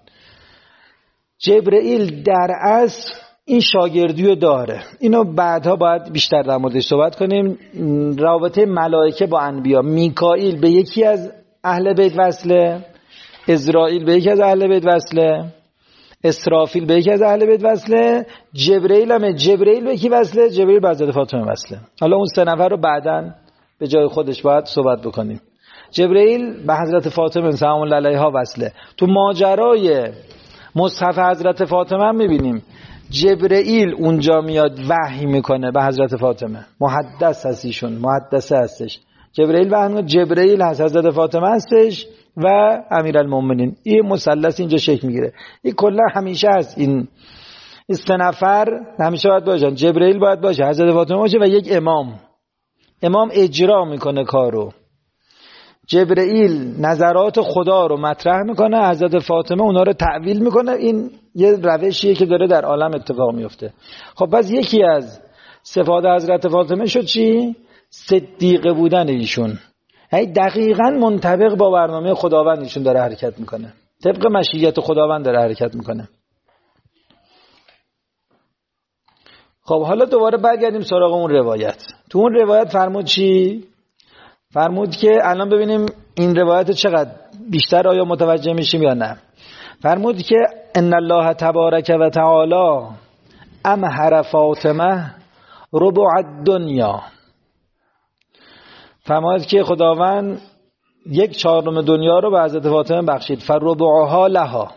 جبرئیل در اصل این شاگردیو داره. اینو بعدها باید بیشتر در موردش صحبت کنیم. رابطه ملائکه با انبیا. میکائیل به یکی از اهل بیت وصله، عزرائیل به یکی از اهل بیت وصله، اسرافیل به یکی از اهل بیت وصله، جبرئیل به کی وصله؟ جبرئیل به حضرت فاطمه وصله. حالا اون 3 نفر رو بعداً به جای خودش باید صحبت بکنیم. جبرئیل به حضرت فاطمه سلام الله علیها وصله. تو ماجرای مصحف حضرت فاطمه هم میبینیم جبرئیل اونجا میاد وحی میکنه به حضرت فاطمه. محدث هست ایشون، محدثه هستش. جبرئیل هست، حضرت فاطمه هستش و امیرالمومنین. این مثلث اینجا شکل میگیره. این کلا همیشه هست. این 3 نفر همیشه باید باشن. جبرئیل باید باشه، حضرت فاطمه باشه و یک امام اجرا میکنه کارو. جبرئیل نظرات خدا رو مطرح میکنه، حضرت فاطمه اونا رو تعویل میکنه. این یه روشیه که داره در عالم اتفاق میفته. خب پس یکی از صفات حضرت فاطمه شد چی؟ صدیقه بودن ایشون. یعنی دقیقاً منطبق با برنامه خداوند ایشون داره حرکت میکنه، طبق مشیت خداوند داره حرکت میکنه. خب حالا دوباره برگردیم سراغ اون روایت. تو اون روایت فرمود چی؟ فرمود که الان ببینیم این روایت چقدر بیشتر آیا متوجه میشیم یا نه. فرمود که ان الله تبارک و تعالی امهر فاطمه ربع الدنیا. فرمود که خداوند 1/4 دنیا رو به حضرت فاطمه بخشید. فربعها لها.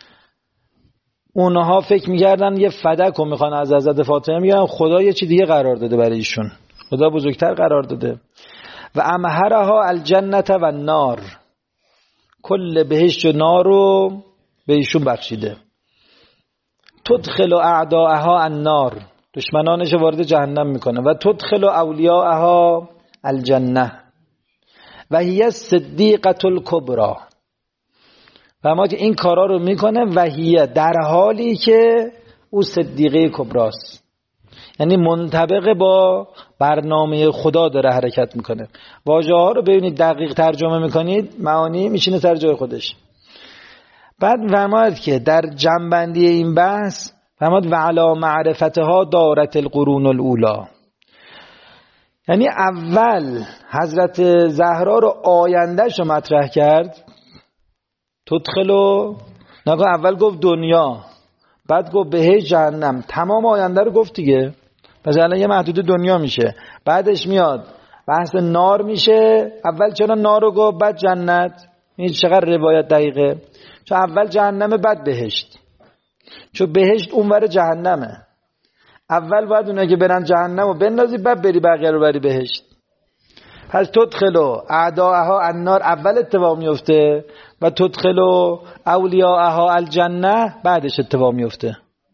اونها فکر می‌کردن یه فدک رو میخوان از حضرت فاطمه، میگن خدا یه چی دیگه قرار داده برای ایشون، خدا بزرگتر قرار داده. و امهرها الجنه و النار، کل بهشت و نار رو به ایشون بخشیده. تدخل اعداءها النار، دشمنانش وارد جهنم میکنه. و تدخل اولیاءها الجنه و هی صدیقه الکبری. فهمید که این کارا رو میکنه و هی، در حالی که او صدیقه کبراست، یعنی منطبق با برنامه خدا داره حرکت میکنه. واژه ها رو ببینید دقیق ترجمه میکنید، معانی میشینه سر جای خودش. بعد فرمود که در جنبندی این بحث فرمود و علی معرفتها دارت القرون الاولی، یعنی اول حضرت زهرا رو آیندهش رو مطرح کرد. تدخلو نگاه، اول گفت دنیا، بعد گفت بهشت، جهنم، تمام آینده رو گفت دیگه. پس الان یه محدود دنیا میشه، بعدش میاد بحث نار میشه. اول چرا نار رو گفت بعد جنت؟ این چقدر روایت دقیقه. چون اول جهنم بعد بهشت، چون بهشت اونور جهنمه. اول باید اونایی که برن جهنم رو بندازی، بعد بری بقیه رو بری بهشت. پس تدخلو اعداءها النار اول اتفاق میفته و تدخلو اولیاءها الجنه بعدش اتفاق میفته.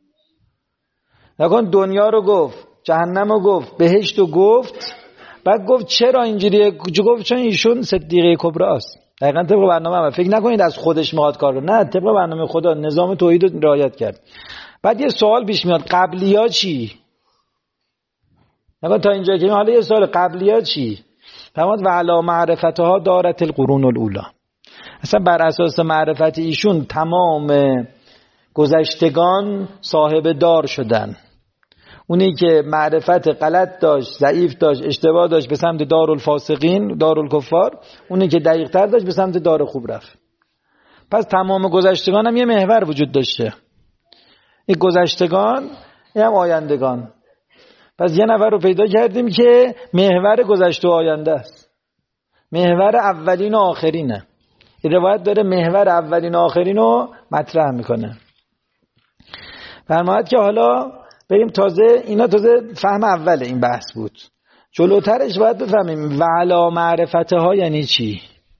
نکن دنیا رو گفت، جهنم رو گفت، بهشت رو گفت، بعد گفت چرا اینجوریه؟ گفت چون ایشون صدیقه کبری است. دقیقاً طبق برنامه. فکر نکنید از خودش میخواد کار رو، نه، طبق برنامه خدا نظام توحید رو رعایت کرد. بعد یه سوال پیش میاد، قبلیا چی؟ نکن تا اینجا که حالا یه سوال، قبلیا چی؟ فرمود و علی معرفتها دارت القرون الاولی. اصلا بر اساس معرفت ایشون تمام گذشتگان صاحب دار شدن. اونی که معرفت غلط داشت، ضعیف داشت، اشتباه داشت، به سمت دارالفاسقین، دارالکفار. اونی که دقیق تر داشت، به سمت دار خوب رفت. پس تمام گذشتگان هم یه محور وجود داشته. این گذشتگان، این هم آیندگان. پس یه نفر رو پیدا کردیم که محور گذشته و آینده است، محور اولین و آخرینه. این روایت داره محور اولین و آخرین رو مطرح میکنه. فرماید که حالا بریم تازه، اینا تازه فهم اول این بحث بود، جلوترش باید بفهمیم و علی معرفتها یعنی چی.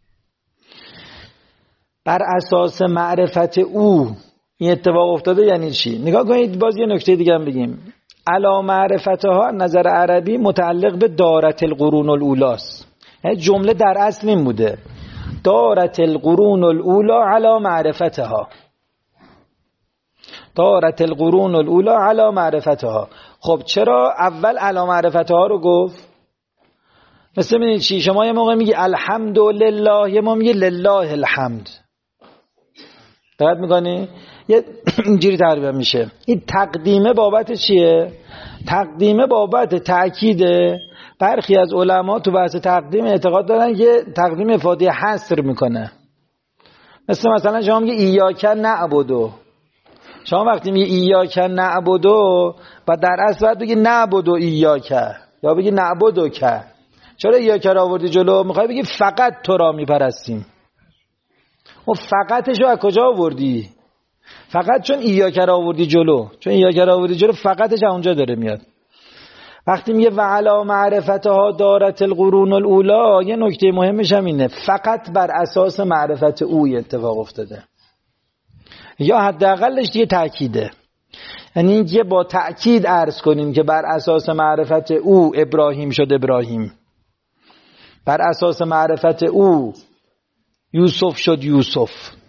بر اساس معرفت او این اتفاق افتاده یعنی چی. نگاه کنید، باز یه نکته دیگه هم بگیم. علی معرفتها نظر عربی متعلق به دارت القرون الاولی است. یعنی جمله در اصل این بوده، دارت القرون الاولی علی معرفتها، دارت القرون الاولی علی معرفتها. خب چرا اول علی معرفتها رو گفت؟ مثل ببینید چی، شما یه موقع میگی الحمدلله، یه موقع میگی لله الحمد. دقت میکنی؟ یه اینجوری تقریبا میشه. این تقدیمه بابت چیه؟ تقدیمه بابت تأکیده. برخی از علما تو بحث تقدیم اعتقاد دارن که تقدیم افاده حصر میکنه. مثلا شما میگی ایاک نعبدو، شما وقتی میگی ایاک نعبدو و در اصل باید بگی نعبدو ایاک یا بگی نعبدو که. چرا ایاک را آوردی جلو؟ میخوای بگی فقط تو را میپرستیم. و فقطش رو از کجا آوردی؟ فقط چون ایاک را آوردی جلو، چون ایاک را آوردی جلو فقطش اونجا داره میاد. وقتی میگه و علی معرفتها دارت القرون الاولی، یه نکته مهمش هم اینه، فقط بر اساس معرفت او اتفاق افتاده، یا حداقلش دیگه تأکیده. یعنی اینکه با تأکید عرض کنیم که بر اساس معرفت او ابراهیم شد ابراهیم، بر اساس معرفت او یوسف شد یوسف.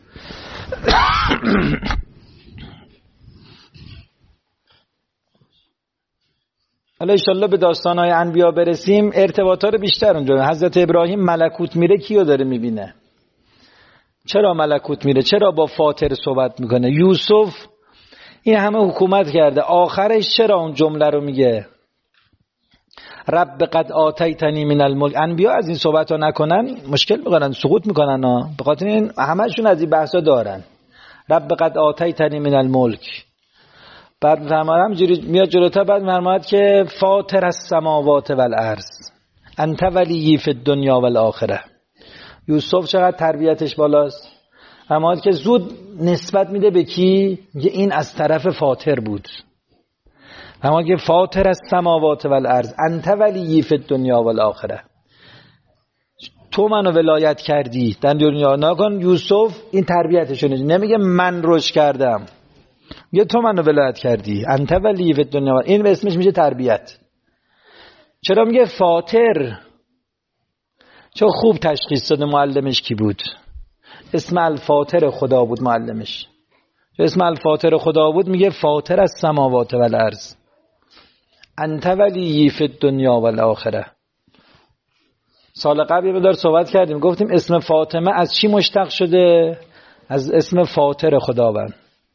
حالا انشالله به داستانهای انبیا برسیم، ارتباطات رو بیشتر اونجا. حضرت ابراهیم ملکوت میره، کیو داره میبینه؟ چرا ملکوت میره؟ چرا با فاطر صحبت میکنه؟ یوسف این همه حکومت کرده، آخرش چرا اون جمله رو میگه؟ رب قد آتیتنی من الملک. انبیا از این صحبت ها نکنن مشکل میکنن، سقوط میکنن. به خاطر این همشون از این بحثا دارن. رب قد آتیتنی من الملک. بعد همینجوری میاد جلوتر، بعد فرمود که فاطر السماوات والارض انت ولی فی الدنیا والآخره. یوسف چقدر تربیتش بالاست. فرمود که زود نسبت میده به کی؟ میگه این از طرف فاطر بود. فرمود که فاطر السماوات والارض انت ولی فی الدنیا والآخره. تو منو ولایت کردی در دنیا. نکن یوسف این تربیتشونه، نمیگه من رشد کردم، میگه تو منو ولایت کردی، انت ولی فی الدنیا. این به اسمش میشه تربیت. چرا میگه فاطر؟ چون خوب تشخیص داده معلمش کی بود. اسم الفاطر خدا بود معلمش. اسم الفاطر خدا بود، میگه فاطر السماوات والارض انت ولی فی الدنیا والآخره. سال قبل یه مقدار صحبت کردیم، گفتیم اسم فاطمه از چی مشتق شده؟ از اسم فاطر خداوند.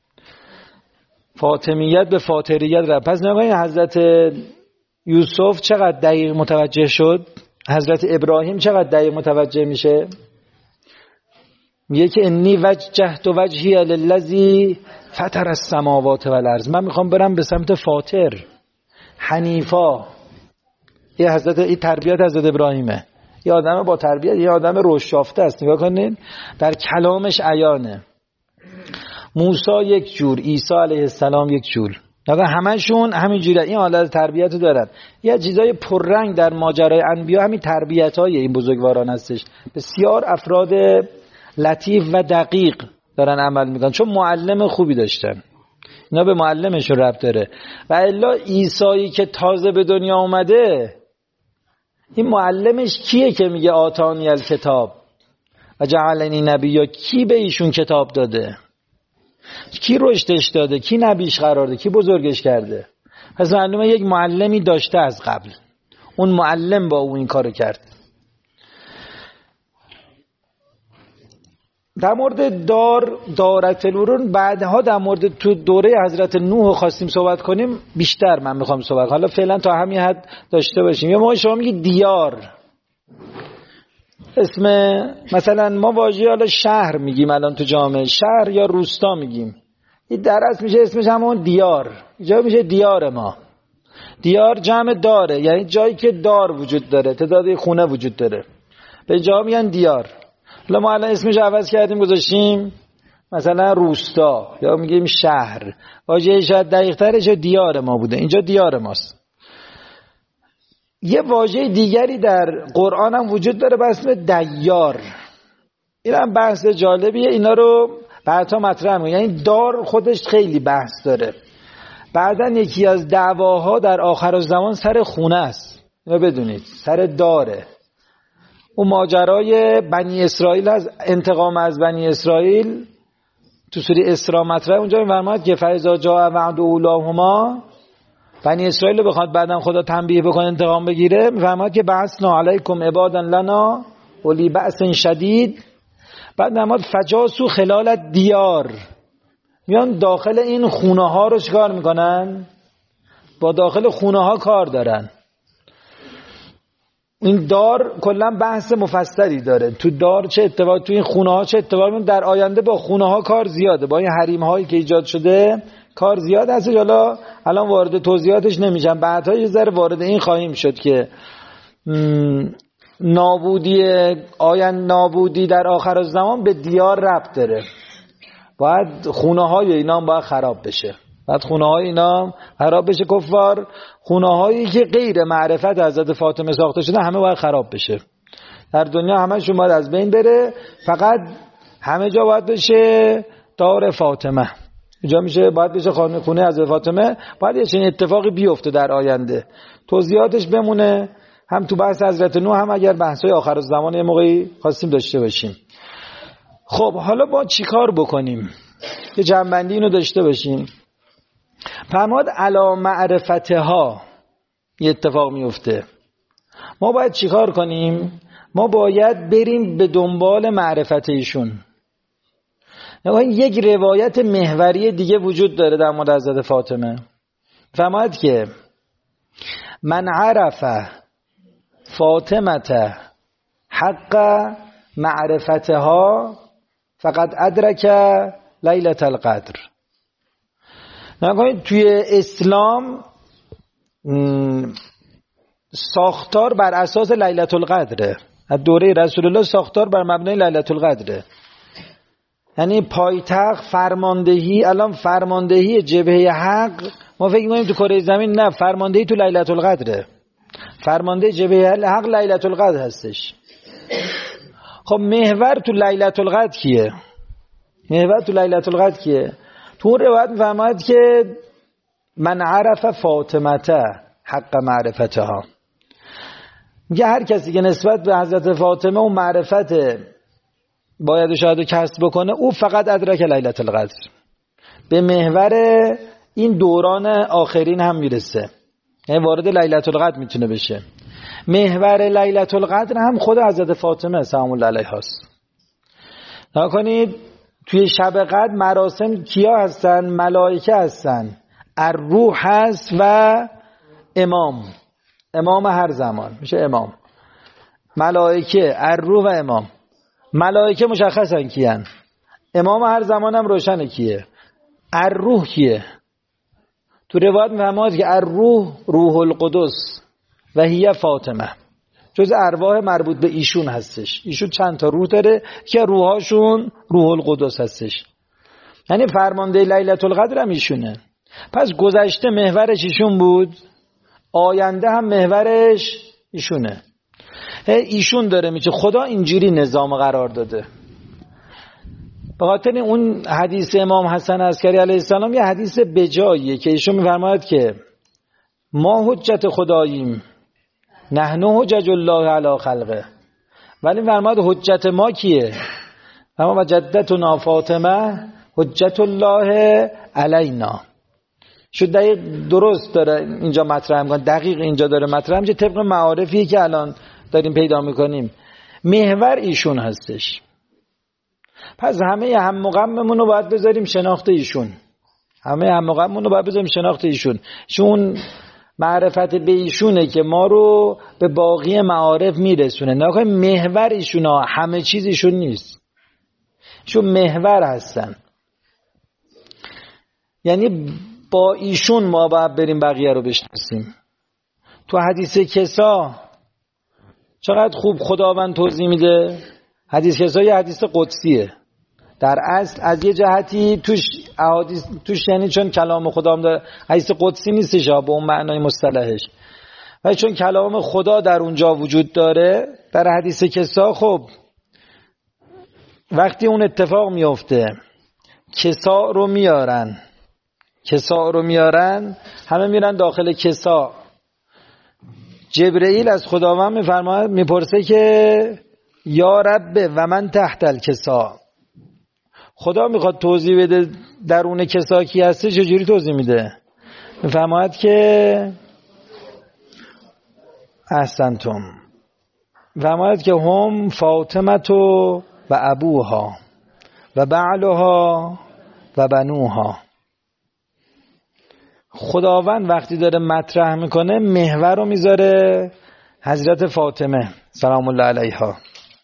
فاطمیت به فاطریت رفت. پس نگاهید حضرت یوسف چقدر دقیق متوجه شد، حضرت ابراهیم چقدر دقیق متوجه میشه. میگه که انی وجهت وجهی للذی فطر السماوات والارض. من میخوام برم به سمت فاطر، حنیفا. این تربیت حضرت ابراهیمه. یه آدم با تربیت، یه آدم روش‌یافته است. نگاه کنید در کلامش عیانه. موسی یک جور، عیسی علیه السلام یک جور. نگاه همشون همینجوره، این حالت تربیت رو دارن. یه چیزای پررنگ در ماجرای انبیا همین تربیت‌های این بزرگواران هستش. بسیار افراد لطیف و دقیق دارن عمل میکنن، چون معلم خوبی داشتن. اینا به معلمشون ربط داره. و الا عیسی که تازه به دنیا اومده، این معلمش کیه که میگه آتانی الکتاب و جعلنی نبیا؟ کی به ایشون کتاب داده؟ کی رشدش داده؟ کی نبیش قرار داده؟ کی بزرگش کرده؟ پس معلومه یک معلمی داشته از قبل. اون معلم با اون این کارو کرد. در مورد دارت الورون بعدها در مورد تو دوره حضرت نوح خواستیم صحبت کنیم، بیشتر من میخوام صحبت کنم. حالا فعلا تا همین حد داشته باشیم. یا ما شما میگی دیار، اسم مثلا ما واژه حالا شهر میگیم الان تو جامعه، شهر یا روستا میگیم. این در اصل میشه اسمش همون دیار. اینجا میشه دیار ما. دیار جمع داره، یعنی جایی که دار وجود داره، تعداد خونه وجود داره، به جا میگن دیار. حالا ما الان اسمش عوض کردیم گذاشتیم مثلا روستا یا میگیم شهر. واژه شاید دقیق ترش دیار ما بوده، اینجا دیار ماست. یه واژه دیگری در قرآن هم وجود داره به اسم دیار. این هم بحث جالبیه، اینا رو بعدا مطرح می‌کنم. یعنی دار خودش خیلی بحث داره. بعداً یکی از دعواها در آخر الزمان سر خونه است. اینو بدونید، سر داره. اون ماجرای بنی اسرائیل، از انتقام از بنی اسرائیل تو سوره اسراء مطرح. اونجا می‌فرماد که فاذا جاء وعد اولاهما، بنی اسرائیل رو بخواد بعداً خدا تنبیه بکنه انتقام بگیره، می‌فرماد که بعثنا علیکم عبادا لنا اولی بأس شدید. بعد نماد فجاسو خلال دیار، میان داخل این خونه ها رو چیکار میکنن؟ با داخل خونه ها کار دارن. این دار کلا بحث مفصلی داره. تو دار چه اتفاق، تو این خونه ها چه اتفاقی در آینده با خونه ها کار زیاده، با این حریم هایی که ایجاد شده کار زیاد هست. حالا الان وارد توضیحاتش نمیشم، بعدها یه ذره وارد این خواهیم شد که نابودی در آخر الزمان به دیار ربط داره. باید خونه های اینا هم باید خراب بشه. بعد خونه های اینا هم خراب بشه. کفار خونه هایی که غیر معرفت حضرت فاطمه ساخته شده همه باید خراب بشه. در دنیا همه شون باید از بین بره. فقط همه جا باید بشه دار فاطمه. اینجا میشه باید بشه خونه حضرت فاطمه. باید یه چنین اتفاقی بیفته در آینده. توضیحاتش بمونه هم تو بحث حضرت نوح، هم اگر بحث‌های آخر الزمان یه موقعی خواستیم داشته باشیم. خب حالا با چی کار بکنیم؟ یه جنبندی اینو داشته باشیم. فرمود علی معرفتها یه اتفاق میفته. ما باید چی کار کنیم؟ ما باید بریم به دنبال معرفت ایشون. یک روایت محوری دیگه وجود داره در مورد حضرت فاطمه. فرماید که من عرف فاطمه حق معرفتها فقد ادرک لیلة القدر. نگاهید توی اسلام ساختار بر اساس لیلة القدره. از دوره رسول الله ساختار بر مبنای لیلة القدره. یعنی پایتخت، فرماندهی، الان فرماندهی جبهه حق ما فکر می‌کنیم تو کره زمین، نه، فرماندهی تو لیلة القدره. فرمانده جبهه حق لیلة القدر هستش. خب محور تو لیلة القدر کیه؟ محور تو لیلة القدر کیه؟ تو اون روایت می‌فرماید که من عرف فاطمه حق معرفتها. میگه هر کسی که نسبت به حضرت فاطمه اون معرفت باید و شاید و کسب بکنه، او فقط ادرک لیلة القدر، به محور این دوران آخرین هم میرسه، یعنی وارد لیلة القدر میتونه بشه. محور لیلة القدر هم خود حضرت فاطمه سلام الله علیها است. نکنید توی شب قدر مراسم کیا هستن؟ ملائکه هستن، الروح هست و امام هر زمان میشه امام. ملائکه، الروح و امام. ملائکه مشخصن کیان، امام هر زمان هم روشنه کیه. الروح کیه؟ تو روایت میفرماید که الروح روح القدس و هی فاطمه، جز ارواح مربوط به ایشون هستش. ایشون چند تا روح داره که روحاشون روح القدس هستش، یعنی فرمانده لیلة القدر هم ایشونه. پس گذشته محورش ایشون بود، آینده هم محورش ایشونه. ایشون داره میشه. خدا اینجوری نظام قرار داده. به خاطر اون حدیث امام حسن عسکری علیه السلام یه حدیث بجاییه که ایشون میفرماید که ما حجت خداییم، نحن حجج الله علی خلقه. ولی فرماید حجت ما کیه؟ اما جدتنا فاطمه حجت الله علینا. شد دقیق درست داره اینجا مطرح میکنه، دقیق اینجا داره مطرح میشه طبق معارفی که الان داریم پیدا میکنیم. محور ایشون هستش. پس همه هم غممون رو باید بذاریم شناخت ایشون. همه هم غممون رو باید بذاریم شناخت ایشون. چون معرفت به ایشونه که ما رو به باقی معارف میرسونه. نکنه محور ایشون ها، همه چیز ایشون نیست. ایشون محور هستن. یعنی با ایشون ما باید بریم بقیه رو بشناسیم. تو حدیث کسا چقدر خوب خداوند توضیح میده. حدیث کسا یه حدیث قدسیه در اصل. از یه جهتی توش یعنی چون کلام خدا هم داره، حدیث قدسی نیستش به اون معنای مصطلحش، ولی چون کلام خدا در اونجا وجود داره در حدیث کسا، خب وقتی اون اتفاق میفته کسا رو میارن همه میرن داخل کسا. جبرئیل از خداوند میفرماید، میپرسه که یا رب و من تحت الکسا. خدا میخواد توضیح بده درون کسا کی هسته، چجوری توضیح میده؟ میفرماید که احسنتم، میفرماید که هم فاطمه و ابوها و بعلها و بنوها. خداوند وقتی داره مطرح میکنه محور رو میذاره حضرت فاطمه سلام الله علیها.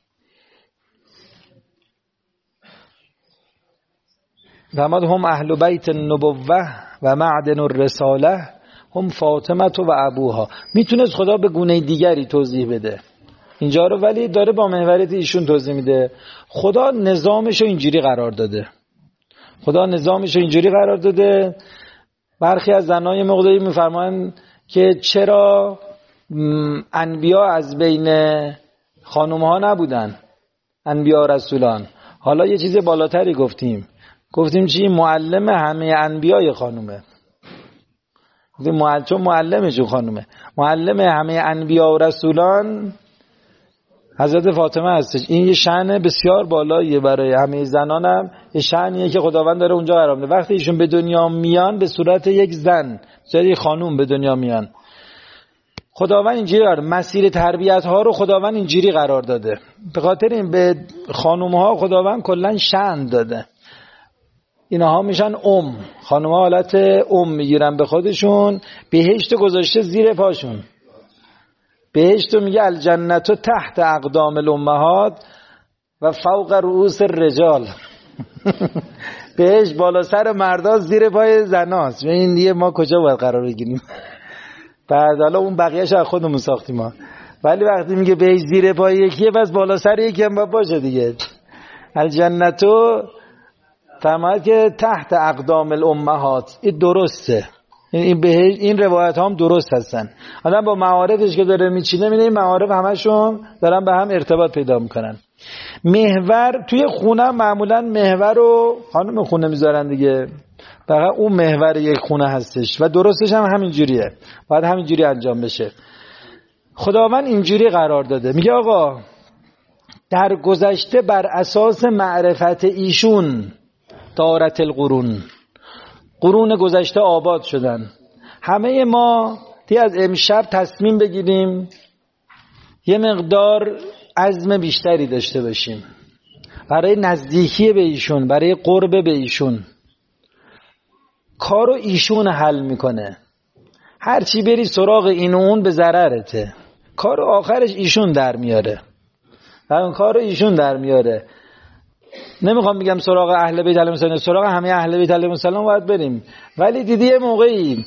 فرمود هم اهل بیت النبوه و معدن الرساله هم فاطمه و ابوها. میتونست خدا به گونه دیگری توضیح بده اینجا رو، ولی داره با محوریت ایشون توضیح میده. خدا نظامش رو اینجوری قرار داده. برخی از زنای مقداری میفرمایند که چرا انبیا از بین خانومها نبودن، انبیا رسولان. حالا یه چیز بالاتری گفتیم چی؟ معلم همه انبیای خانومه. چون معلمشون خانومه، معلم همه انبیا و رسولان حضرت فاطمه هستش. این یه شأن بسیار بالاییه برای همه زنان، هم یه شأنیه که خداوند داره اونجا قرار میده. وقتی ایشون به دنیا میان به صورت یک زن، یعنی خانوم به دنیا میان، خداوند اینجوری داره مسیر تربیت ها رو خداوند اینجوری قرار داده. به خاطر این به خانوم ها خداوند کلا شأن داده. اینها میشن خانم‌ها حالت میگیرن به خودشون. بهشت گذاشته زیر پاشون. بهشت میگه الجنت تحت اقدام الامهات و فوق رؤوس الرجال. بهشت بالا سر مردا زیر پای زناست. این دیگه ما کجا باید قرار بگیریم؟ بعد حالا اون بقیه‌اش از خودمون ساختیم ما. ولی وقتی میگه بهشت زیر پای یکیه پس بالا سر یکی هم باشه دیگه. الجنت فرماید که تحت اقدام الامهات. این درسته. این روایت هم درست هستن. آدم با معارفش که داره میچینه میبینه این معارف همشون دارن به هم ارتباط پیدا میکنن. محور توی خونه معمولا محور رو خانم خونه میذارن دیگه. فقط اون محور یک خونه هستش و درستش هم همین جوریه. باید همین جوری انجام بشه. خداوند اینجوری قرار داده. میگه آقا در گذشته بر اساس معرفت ایشون دارت القرون، قرون گذشته آباد شدن. همه ما دیگه از امشب تصمیم بگیریم یه مقدار عزم بیشتری داشته باشیم برای نزدیکی به ایشون، برای قرب به ایشون. کارو ایشون حل میکنه. هرچی بری سراغ این و اون به ضررته. کارو آخرش ایشون در میاره. اون کارو ایشون در میاره. نمیخوام بگم سراغ اهل بیت علیهم السلام، سراغ همه اهل بیت علیهم السلام باید بریم. ولی دیدی یه موقعی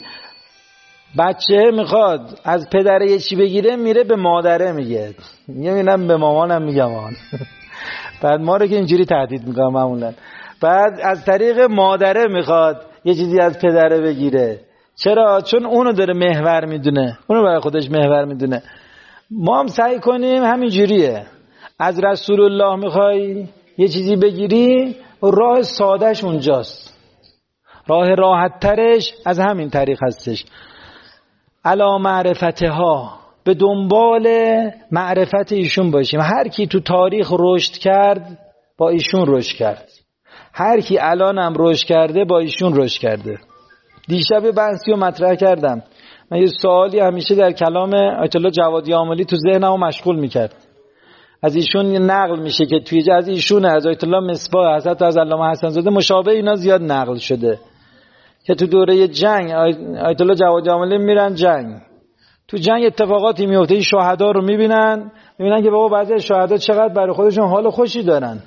بچه میخواد از پدره یه چی بگیره میره به مادره میگه. میگم به مامانم میگم آن. بعد ما رو که اینجوری تهدید میکنم معمولا. بعد از طریق مادره میخواد یه چیزی از پدره بگیره. چرا؟ چون اونو داره محور میدونه. اونو برای خودش محور میدونه. ما هم سعی کنیم همین جوریه. از رسول الله میخوای یه چیزی بگیری، راه سادهش اونجاست. راه راحت ترش از همین طریق هستش. علا معرفتها، به دنبال معرفت ایشون باشیم. هر کی تو تاریخ رشد کرد با ایشون رشد کرد. هر کی الان هم رشد کرده با ایشون رشد کرده. دیشب بحثی رو مطرح کردم. من یه سوالی همیشه در کلام آیت الله جوادی آملی تو ذهنمو مشغول میکرد. از ایشون نقل میشه که توی از ایشون از آیت الله مصباح حضرت از علامه حسن زاده مشابه اینا زیاد نقل شده که تو دوره جنگ آیت الله جوادی آملی میرن جنگ. تو جنگ اتفاقاتی میفته. این شهدا رو میبینن که بابا بعضی از شهدا چقدر برای خودشون حال خوشی دارن.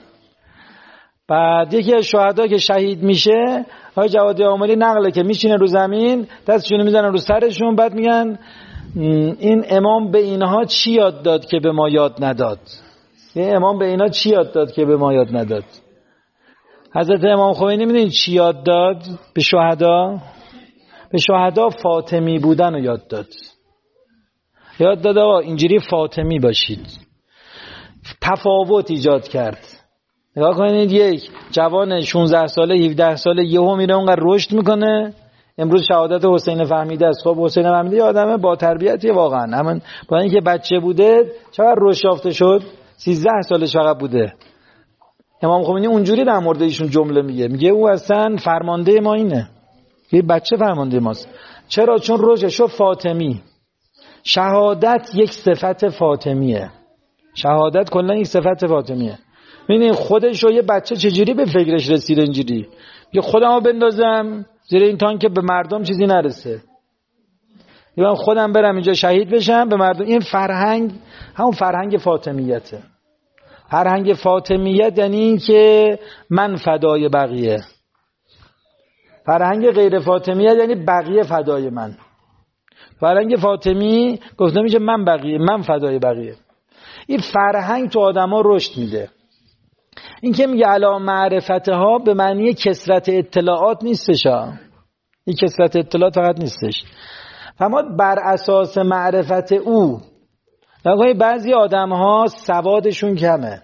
بعد یکی از شهدا که شهید میشه آقای جوادی آملی نقله که میشینه رو زمین دستشون میزنن رو سرشون. بعد میگن این امام به اینها چی یاد داد که به ما یاد نداد؟ این امام به اینها چی یاد داد که به ما یاد نداد؟ حضرت امام خمینی میدونید چی یاد داد به شهدا؟ به شهدا فاطمی بودن رو یاد داد. یاد داد آقا اینجوری فاطمی باشید. تفاوت ایجاد کرد. نگاه کنید یک جوان 16 ساله 17 ساله یهو میره اونقدر رشد میکنه. امروز شهادت حسین فهمیده است. خب حسین فهمیده یه آدمه با تربیتیه واقعا. همون با اینکه بچه بوده چقدر رشد یافته شد. 13 سالش فقط بوده. امام خمینی اونجوری در مورد ایشون جمله میگه او اصلا فرمانده ما اینه. یه بچه فرمانده ماست. چرا؟ چون رشدش شد فاطمی. شهادت یک صفت فاطمیه. شهادت کلا یک صفت فاطمیه. ببینید خودش رو یه بچه چجوری به فکرش رسیده اینجوری. یه خودمو بندازم زیر این تانک به مردم چیزی نرسه. یا خودم برم اینجا شهید بشم به مردم. این فرهنگ همون فرهنگ فاطمیته. فرهنگ فاطمیت یعنی این که من فدای بقیه. فرهنگ غیر فاطمیت یعنی بقیه فدای من. فرهنگ فاطمی گفته میشه من فدای بقیه. این فرهنگ تو آدما رشد میده. این که میگه علا معرفتها به معنی کثرت اطلاعات نیستش. این کثرت اطلاعات فقط نیستش. اما بر اساس معرفت او. بعضی آدم‌ها سوادشون کمه.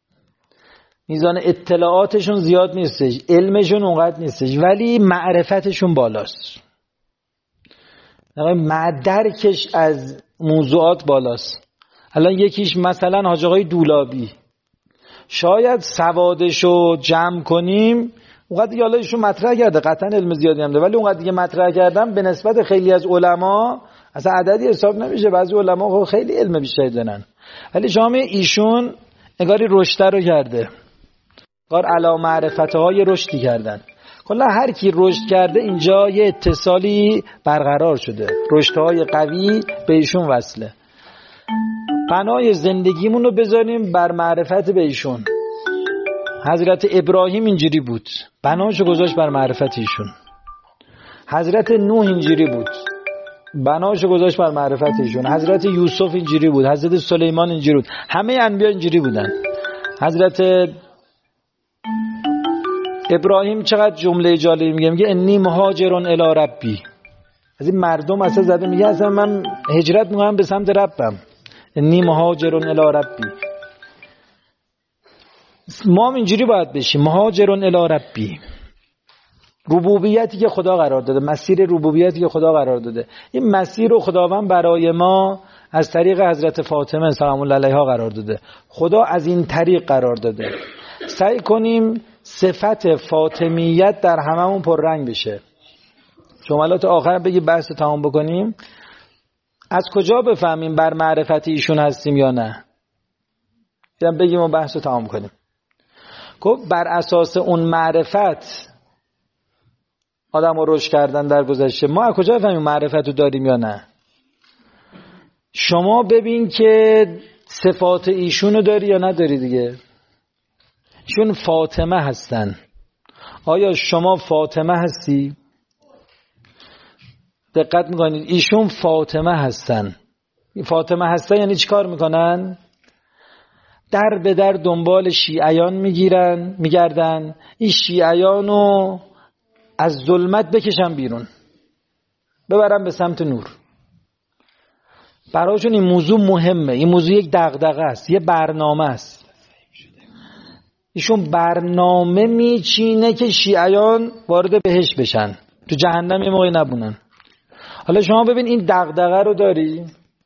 میزان اطلاعاتشون زیاد نیستش. علمشون اونقدر نیستش. ولی معرفتشون بالاست. درکش از موضوعات بالاست. الان یکیش مثلا حاج آقای دولابی. شاید سوادشو جمع کنیم اونقدر دیگه ایشون مطرح کرده قطعا علم زیادی هم داره ولی اونقدر دیگه مطرح کردم به نسبت خیلی از علما اصلا عددی حساب نمیشه. بعضی علما خیلی علم بیشتری دارن ولی جامعه ایشون انگاری رشد رو کرده. انگار علا معرفت‌های رشدی کردن. کلا هر کی رشد کرده اینجا یه اتصالی برقرار شده، رشدهای قوی به ایشون وصله. بنای زندگیمون رو بذاریم بر معرفت به ایشون. حضرت ابراهیم اینجوری بود، بناشو گذاشت بر معرفت ایشون. حضرت نوح اینجوری بود، بناشو گذاشت بر معرفت ایشون. حضرت یوسف اینجوری بود، حضرت سلیمان اینجوری بود، همه انبیا اینجوری بودن. حضرت ابراهیم چقدر جمله جالبی میگه انی مهاجرون الی ربی. از این مردم اصلا زده میگه اصلا من هجرت میکنم به سمت ربم. انی مهاجرون الی ربی. ما هم اینجوری باید بشیم، مهاجرون الی ربی. ربوبیتی که خدا قرار داده، مسیر ربوبیتی که خدا قرار داده، این مسیر رو خداوند برای ما از طریق حضرت فاطمه سلام الله علیها قرار داده. خدا از این طریق قرار داده. سعی کنیم صفت فاطمیت در هممون پررنگ بشه. جملات آخر بگی بحث تمام بکنیم. از کجا بفهمیم بر معرفت ایشون هستیم یا نه؟ بگیم و بحث رو تمام کنیم. خب بر اساس اون معرفت آدم رو رشد کردن در گذشته، ما از کجا بفهمیم معرفت رو داریم یا نه؟ شما ببین که صفات ایشون رو داری یا نداری دیگه. ایشون فاطمه هستن. آیا شما فاطمه هستی؟ دقت میکنید، ایشون فاطمه هستن. فاطمه هستن یعنی چی کار میکنن؟ در به در دنبال شیعیان میگردن، این شیعیانو از ظلمت بکشن بیرون، ببرن به سمت نور. برایشون این موضوع مهمه، این موضوع یک دغدغه است، یه برنامه است. ایشون برنامه میچینه که شیعیان وارد بهشت بشن، تو جهنم یه موقعی نبونن. حالا شما ببین این دغدغه رو داری،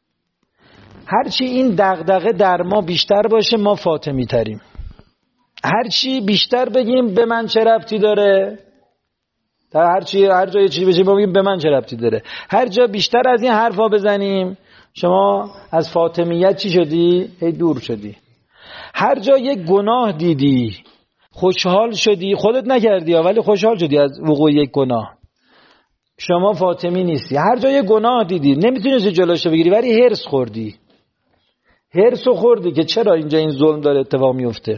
هرچی این دغدغه در ما بیشتر باشه ما فاطمی تریم. هرچی بیشتر بگیم به من چه ربطی داره، هر جا یه چیزی بشه بگیم به من چه ربطی داره، هر جا بیشتر از این حرفا بزنیم شما از فاطمیت چی شدی؟ هی دور شدی. هر جا یک گناه دیدی خوشحال شدی، خودت نکردی ولی خوشحال شدی از وقوع یک گناه، شما فاطمی نیستی. هر جا یک گناه دیدی نمیتونستی جلوشو بگیری ولی هرس خوردی، هرسو خوردی که چرا اینجا این ظلم داره اتفاق میفته،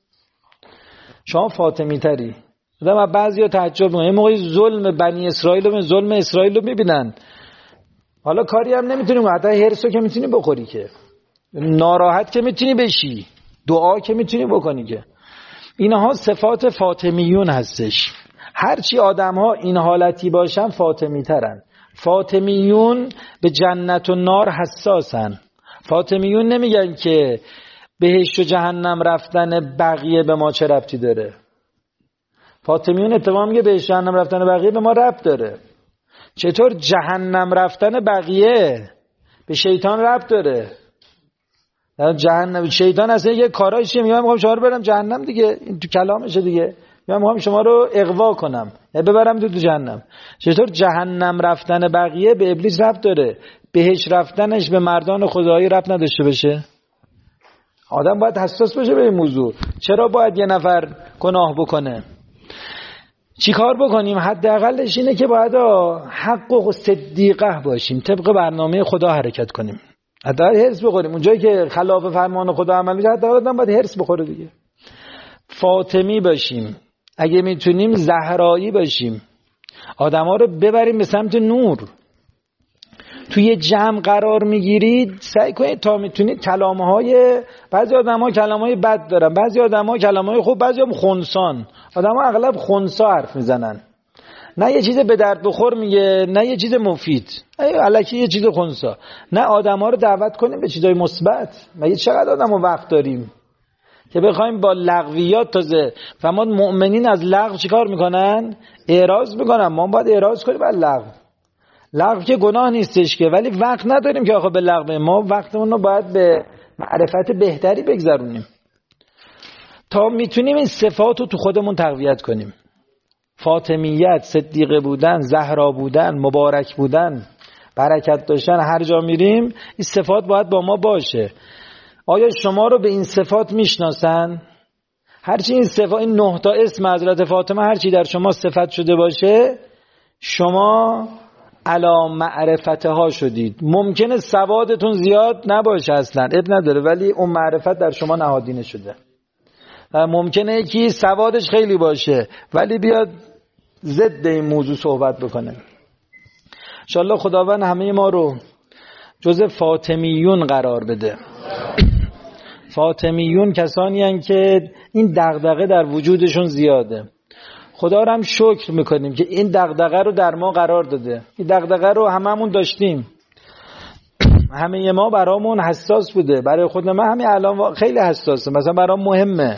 شما فاطمی تری. آدم بعضیا تعجب میکنن، یه موقعی ظلم بنی اسرائیل و ظلم اسرائیل رو میبینن، حالا کاری هم نمیتونیم، حتی هرسو که میتونی بخوری، که ناراحت که میتونی بشی، دعا که میتونی بکنی. که اینها صفات فاطمیون هستش. هرچی آدم ها این حالتی باشن فاطمی ترن. فاطمیون به جنت و نار حساسن. فاطمیون نمیگن که بهشت و جهنم رفتن بقیه به ما چه ربطی داره. فاطمیون اتفاقا میگه بهشت و جهنم رفتن بقیه به ما ربط داره. چطور جهنم رفتن بقیه به شیطان ربط داره؟ جهنم شیطان اصلا یه کارایی چیه، میگم میخوام شما رو برم جهنم دیگه، این تو کلامشه دیگه، میگم میخوام شما رو اغوا کنم ببرم تو جهنم. چطور جهنم رفتن بقیه به ابلیس ربط داره، بهش رفتنش به مردان خدایی ربط نداشته باشه؟ آدم باید حساس باشه به این موضوع. چرا باید یه نفر گناه بکنه؟ چی کار بکنیم؟ حداقلش اینه که باید حق و صدیقه باشیم، طبق برنامه خدا حرکت کنیم. حداقل هرس بخوریم اونجایی که خلاف فرمان خدا عمل میشه، حداقل آدم باید هرس بخوره دیگه. فاطمی باشیم، اگه میتونیم زهرایی باشیم، آدما رو ببریم به سمت نور. توی جمع قرار میگیرید سعی کنید تا میتونید کلامهای، بعضی آدما کلامهای بد دارن، بعضی آدما کلامهای خوب، بعضی هم خنثان. آدما اغلب خنثا حرف میزنن، نه یه چیز به درد بخور میگه نه یه چیز مفید، الکی یه چیز خنثا. نه آدما رو دعوت کنیم به چیزای مثبت. مگه چقدر آدمو وقت داریم که بخوایم با لغویات تازه. فهماد مؤمنین از لغو چیکار میکنن؟ اعراض میکنن. ما باید اعراض کنیم بر لغو. لغو که گناه نیستش که، ولی وقت نداریم که آخه به لغو. ما وقتمون رو باید به معرفت بهتری بگذرونیم تا میتونیم این صفات رو تو خودمون تقویت کنیم. فاطمیت، صدیقه بودن، زهرا بودن، مبارک بودن، برکت داشتن، هر جا میریم این صفات باید با ما باشه. آیا شما رو به این صفات میشناسن؟ هرچی این 9 تا اسم حضرت فاطمه هرچی در شما صفت شده باشه، شما علا معرفتها شدید. ممکنه سوادتون زیاد نباشه اصلا، اب نداره، ولی اون معرفت در شما نهادینه شده. ممکنه یکی سوادش خیلی باشه ولی بیاد ضد این موضوع صحبت بکنه. انشالله خداوند همه ما رو جزء فاطمیون قرار بده. فاطمیون کسانی هستند که این دغدغه در وجودشون زیاده. خدا رو هم شکر میکنیم که این دغدغه رو در ما قرار داده. این دغدغه رو هممون داشتیم، همه ما برامون حساس بوده. برای خود من همین الان خیلی حساسه، مثلا برام مهمه.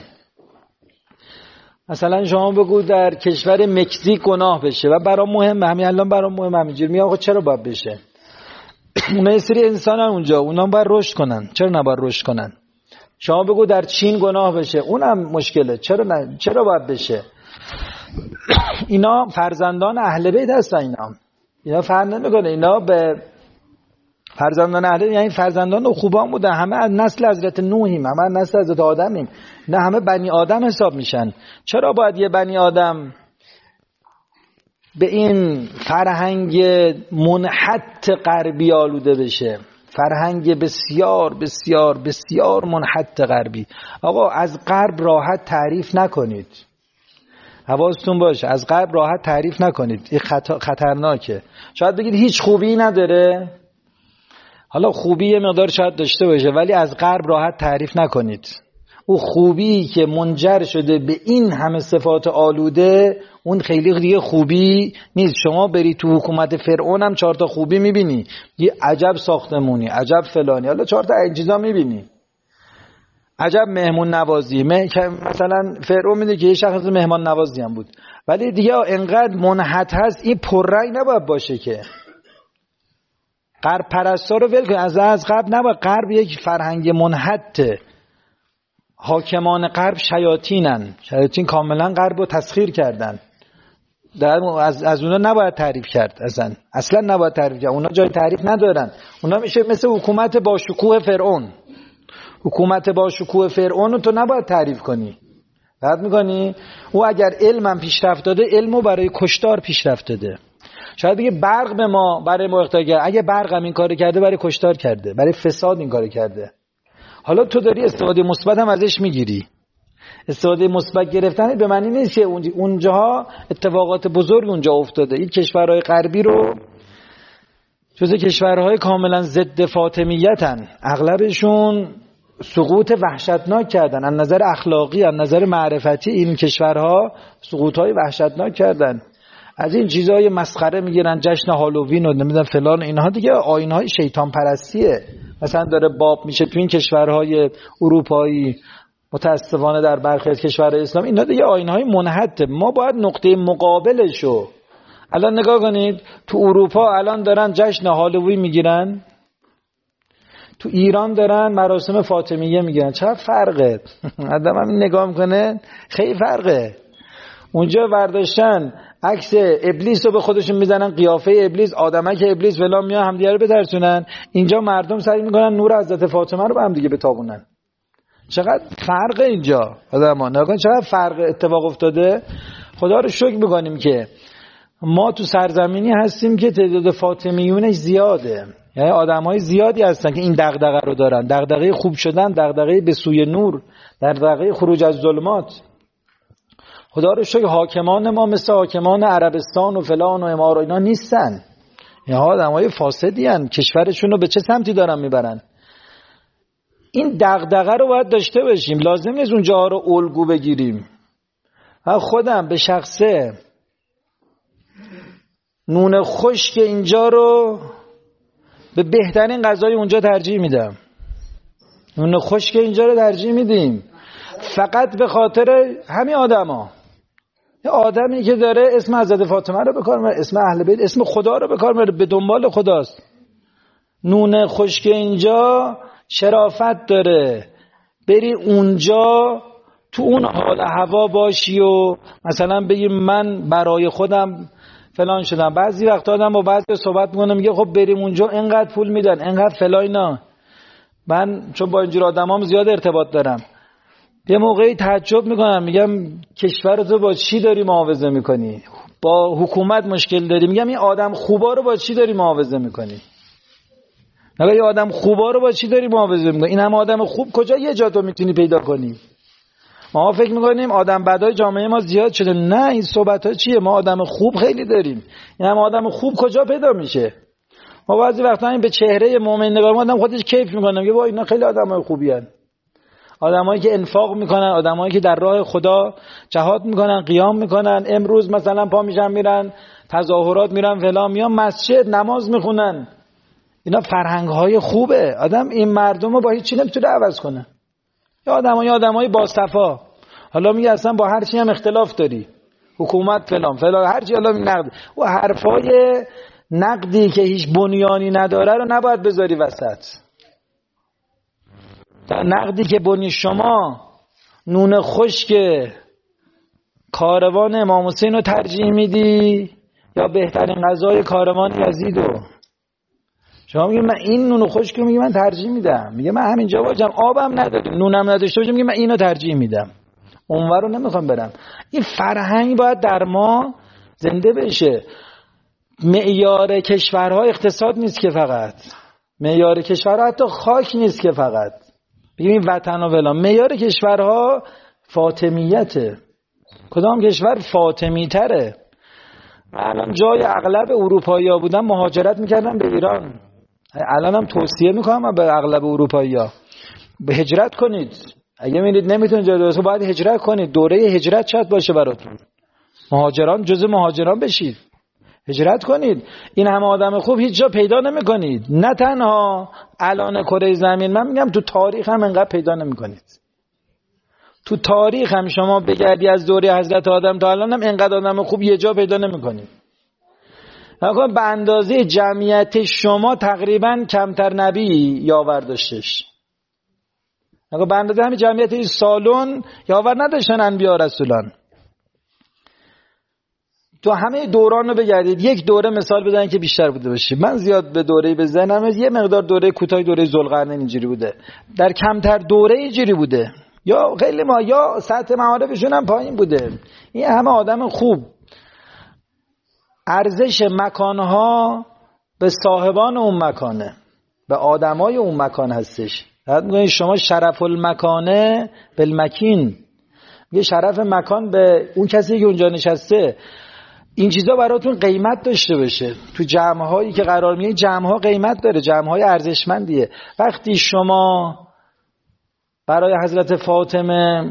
مثلا شما بگو در کشور مکزیک گناه بشه و برام مهمه، همین الان برام مهمه. همینجوری میگم آقا چرا باید بشه؟ اونا یه سری انسانن اونجا، اونا باید رشد کنن، چرا نباید رشد کنن؟ شما بگو در چین گناه بشه، اونم مشکله، چرا باید بشه؟ اینا فرزندان اهل بیت هستن. اینا فرق نمیکنه. اینا به فرزندان اهل بیت یعنی فرزندان خوبان بودن، همه از نسل حضرت نوحیم، همه از نسل حضرت آدمیم. نه همه بنی آدم حساب میشن. چرا باید یه بنی آدم به این فرهنگ منحت غربی آلوده بشه؟ فرهنگ بسیار بسیار بسیار منحت غربی. آقا از غرب راحت تعریف نکنید، حواستون باشه، از غرب راحت تعریف نکنید، این خطرناکه. شاید بگید هیچ خوبی نداره، حالا خوبی یه مقدار شاید داشته باشه، ولی از غرب راحت تعریف نکنید. او خوبی که منجر شده به این همه صفات آلوده، اون خیلی دیگه خوبی نیست. شما بری تو حکومت فرعون هم 4 تا خوبی میبینی، یه عجب ساختمونی، عجب فلانی، حالا 4 تا چیزا میبینی، عجب مهمون نوازی. مثلا فرعون میده که یه شخص مهمان نوازی هم بود، ولی دیگه انقدر منحت هست، این پررنگ نباید باشه که غرب پرستا رو ول کن. از غرب نباید. غرب یک فرهنگ منحته. حاکمان غرب شیاطینن، شیاطین کاملا غرب رو تسخیر کردن. از اونا نباید تعریف کرد، اصلا نباید تعریف کرد. اونا جای تعریف ندارن. اونا میشه مثل حکومت با شکوه فرعون. حکومت با شکوه فرعون رو تو نباید تعریف کنی. بعد میکنی او اگر علمم پیشرفت داده، علمو برای کشتار پیشرفت داده. شاید بگه برق به ما برای ما اختراع کرده، اگه برق هم این کارو کرده برای کشتار کرده، برای فساد این کارو کرده. حالا تو داری استفاده مثبت هم ازش میگیری. استفاده مثبت گرفتن به معنی نیست که اونجاها اتفاقات بزرگ اونجا افتاده. این کشورهای غربی رو جزء کشورهای کاملا ضد فاطمیتن. اغلبشون سقوط وحشتناک کردن از نظر اخلاقی، از نظر معرفتی. این کشورها سقوطهای وحشتناک کردن. از این چیزای مسخره میگیرن، جشن هالووین و نمیدونم فلان، اینها دیگه آیین‌های شیطان پرستیه. مثلا داره باب میشه تو این کشورهای اروپایی، متاسفانه در برخی از کشورهای اسلامی اینا دیگه آیین‌های منحته. ما باید نقطه مقابلشو الان نگاه کنید. تو اروپا الان دارن جشن هالووین میگیرن، تو ایران دارن مراسم فاطمیه میگیرن. چه فرقه؟ آدم هم نگاه میکنه خیلی فرقه. اونجا برداشتن عکس ابلیس رو به خودشون میزنن، قیافه ابلیس، آدمک ابلیس فلان، میان همدیگه رو بترسونن. اینجا مردم سعی میکنن نور حضرت فاطمه رو به هم دیگه بتابونن. چقدر فرق اینجا آدما، نگاه چقدر فرق اتفاق افتاده. خدا رو شکر میکنیم که ما تو سرزمینی هستیم که تعداد فاطمیونش زیاده. یعنی آدمای زیادی هستن که این دغدغه رو دارن، دغدغه خوب شدن، دغدغه به سوی نور، دغدغه خروج از ظلمات. خدا رو شکر حاکمان ما مثل حاکمان عربستان و فلان و امارات اینا نیستن. اینا آدمای فاسدی ان، کشورشون رو به چه سمتی دارن میبرن. این دغدغه رو باید داشته باشیم. لازم نیست اونجا رو الگو بگیریم. من خودم به شخصه نون خشک اینجا رو به بهترین غذای اونجا ترجیح میدم. نون خشک اینجا رو ترجیح میدیم فقط به خاطر همین آدما. یه آدمی که داره اسم حضرت فاطمه رو به کار میبره، اسم اهل بیت، اسم خدا رو به کار میبره، به دنبال خداست. نون خشک اینجا شرافت داره. بری اونجا تو اون حال هوا باشی و مثلا بگی من برای خودم فلان شدم. بعضی وقتا آدم با بعضی صحبت میکنه میگه خب بریم اونجا اینقدر پول میدن، اینقدر فلان. اینا من چون با اینجور آدمام زیاد ارتباط دارم، یه موقعی تعجب میکنم، میگم کشور تو با چی داری معاوضه میکنی؟ با حکومت مشکل داری؟ میگم این آدم خوبا رو با چی داری معاوضه میکنی؟ نگه این آدم خوبا رو با چی داری معاوضه میکنی؟ این همه آدم خوب کجا یه جا تو میتونی پیدا کنی؟ ما فکر میکنیم آدم بدای جامعه ما زیاد شده. نه، این صحبت ها چیه؟ ما آدم خوب خیلی داریم. این همه آدم خوب کجا پیدا میشه؟ ما بعضی وقتا این به چهره مؤمن نگاه می‌کنیم، آدم خودش کیف میکنه، میگه وای اینا خیلی آدمای خوبی هستن. آدمایی که انفاق میکنن، آدمایی که در راه خدا جهاد میکنن، قیام میکنن. امروز مثلا پا میشن میرن تظاهرات، میرن فلان، میان مسجد نماز میخونن. اینا فرهنگ های خوبه. آدم این مردم رو با هیچ چیزی نمیتونه عوض کنه. یا آدمای با صفا. حالا میگه اصلا با هر چی هم اختلاف داری، حکومت فلان هر چی، حالا نقد و حرفای نقدی که هیچ بنیانی نداره رو نباید بذاری وسط. در نقدی که بنی شما نون خشک کاروان امام حسین رو ترجیح میدی یا بهترین غذای کاروان یزیدو؟ شما میگه من این نون خشک رو میگه من ترجیح میدم. میگه من همینجا باشم، آبم نداریم، نونم نداشته باشم، میگه من اینو ترجیح میدم، اونور رو نمیخوام برم. این فرهنگ باید در ما زنده بشه. معیار کشورها اقتصاد نیست که فقط، معیار کشورها حتی خاک نیست که فقط بگیم وطن و فلان. معیار کشورها فاطمیته. کدام کشور فاطمی تره؟ الان جای اغلب اروپایی‌ها بودن مهاجرت میکردن به ایران. الان هم توصیه میکنم به اغلب اروپایی‌ها به هجرت کنید. اگه می‌بینید نمیتونید جای درست، باید هجرت کنید. دوره هجرت شاید باشه براتون. مهاجران جزء مهاجران بشید، هجرت کنید. این همه آدم خوب هیچ جا پیدا نمی‌کنید. نه تنها الان کره زمین، من میگم تو تاریخ هم انقدر پیدا نمی‌کنید. تو تاریخ هم شما بگردی از دوره حضرت آدم تا الان هم انقدر آدم خوب یه جا پیدا نمی‌کنید. نگاه به اندازه جمعیت شما تقریبا کمتر نبی یاور داشتش. نگاه به اندازه همین جمعیت این سالن یاور نداشتن انبیا رسولان. تو همه دوران رو بگردید، یک دوره مثال بدن که بیشتر بوده باشه. من زیاد به دوره بزنم، یه مقدار دوره کوتاه دوره ذوالقرنین اینجوری بوده، در کمتر دوره اینجوری بوده، یا خیلی ما یا سطح معارفشون هم پایین بوده. این همه آدم خوب. ارزش مکانها به صاحبان اون مکانه، به آدمای اون مکان هستش. حد میگه شما شرف المکانه بالمکین، میگه شرف مکان به اون کسی که اونجا نشسته. این چیزا براتون قیمت داشته باشه. تو جمع‌هایی که قرار میگیرید، جمع‌ها قیمت داره، جمع‌های ارزشمندیه. وقتی شما برای حضرت فاطمه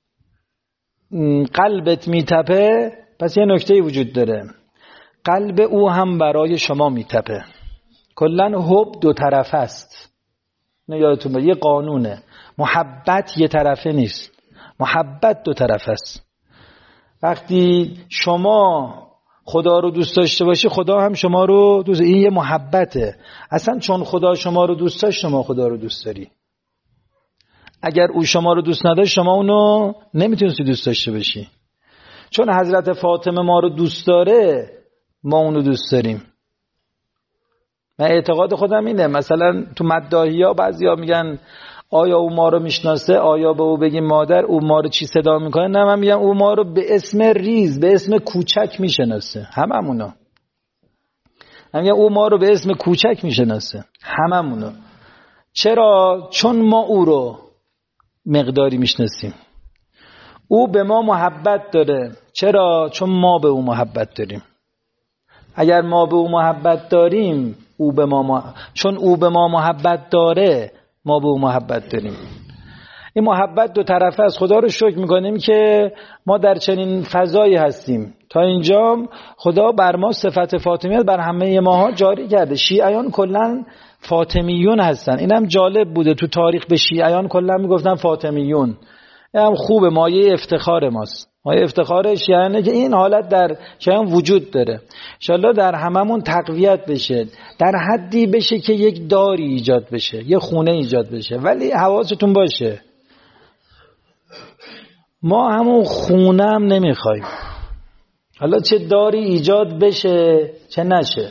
قلبت میتپه، پس یه نکته‌ای وجود داره، قلب او هم برای شما میتپه. کلاً حب دو طرفه است. نه یادتون باشه، یه قانونه. محبت یه طرفه نیست، محبت دو طرفه است. وقتی شما خدا رو دوست داشته باشی، خدا هم شما رو دوست. این یه محبته. اصلا چون خدا شما رو دوست داشت، شما خدا رو دوست داری. اگر او شما رو دوست نداشت، شما اونو نمیتونستی دوست داشته باشی. چون حضرت فاطمه ما رو دوست داره، ما اونو دوست داریم. من اعتقاد خودم اینه. مثلا تو مداحی‌ها بعضیا میگن آیا او ما رو میشناسه؟ آیا به او بگیم مادر او ما رو چی صدا میکنه؟ نه، من میگم او ما رو به اسم ریز، به اسم کوچک میشناسه. هممونو. من میگم او ما رو به اسم کوچک میشناسه، هممونو. چرا؟ چون ما او رو مقداری میشناسیم. او به ما محبت داره. چرا؟ چون ما به او محبت داریم. اگر ما به او محبت داریم، چون او به ما محبت داره، ما به او محبت داریم. این محبت دو طرفه است. خدا رو شکر میکنیم که ما در چنین فضایی هستیم. تا اینجا خدا بر ما صفت فاطمیت بر همه ماها جاری کرده. شیعیان کلن فاطمیون هستن. اینم جالب بوده، تو تاریخ به شیعیان کلن میگفتن فاطمیون. این هم خوبه، مایه افتخار ماست. مایه افتخار شیعیانه که این حالت در شیعیان وجود داره. انشالله در هممون تقویت بشه، در حدی بشه که یک داری ایجاد بشه، یک خونه ایجاد بشه. ولی حواستون باشه ما همون خونه هم نمیخوایم. حالا چه داری ایجاد بشه چه نشه،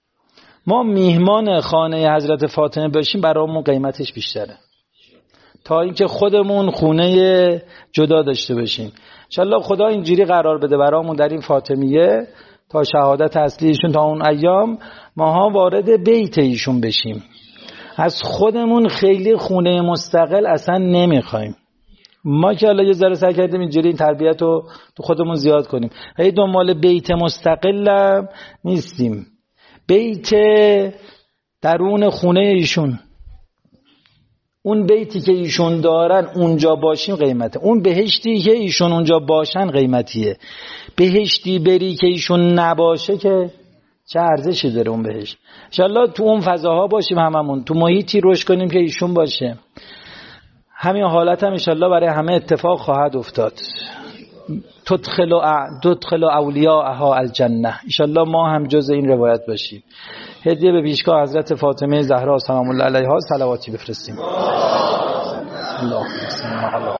ما میهمان خانه حضرت فاطمه باشیم، برامون قیمتش بیشتره. تا اینکه خودمون خونه جدا داشته باشیم. انشالله خدا اینجوری قرار بده برامون در این فاطمیه تا شهادت اصلی ایشون، تا اون ایام ماها وارد بیت ایشون بشیم. از خودمون خیلی خونه مستقل اصلا نمیخوایم. ما که حالا یه ذره سعی کردیم اینجوری این تربیت رو تو خودمون زیاد کنیم. هی دنبال بیت مستقلم نیستیم. بیت درون خونه ایشون، اون بیتی که ایشون دارن اونجا باشیم قیمته. اون بهشتی که ایشون اونجا باشن قیمتیه. بهشتی بری که ایشون نباشه که چه ارزشی داره اون بهشت. انشالله تو اون فضاها باشیم، هممون تو محیطی رشد کنیم که ایشون باشه. همین حالت هم انشالله برای همه اتفاق خواهد افتاد. تدخل اولیاءها الجنه. انشالله ما هم جز این روایت باشیم. هدیه به پیشگاه حضرت فاطمه زهرا سلام الله علیها صلواتی بفرستیم.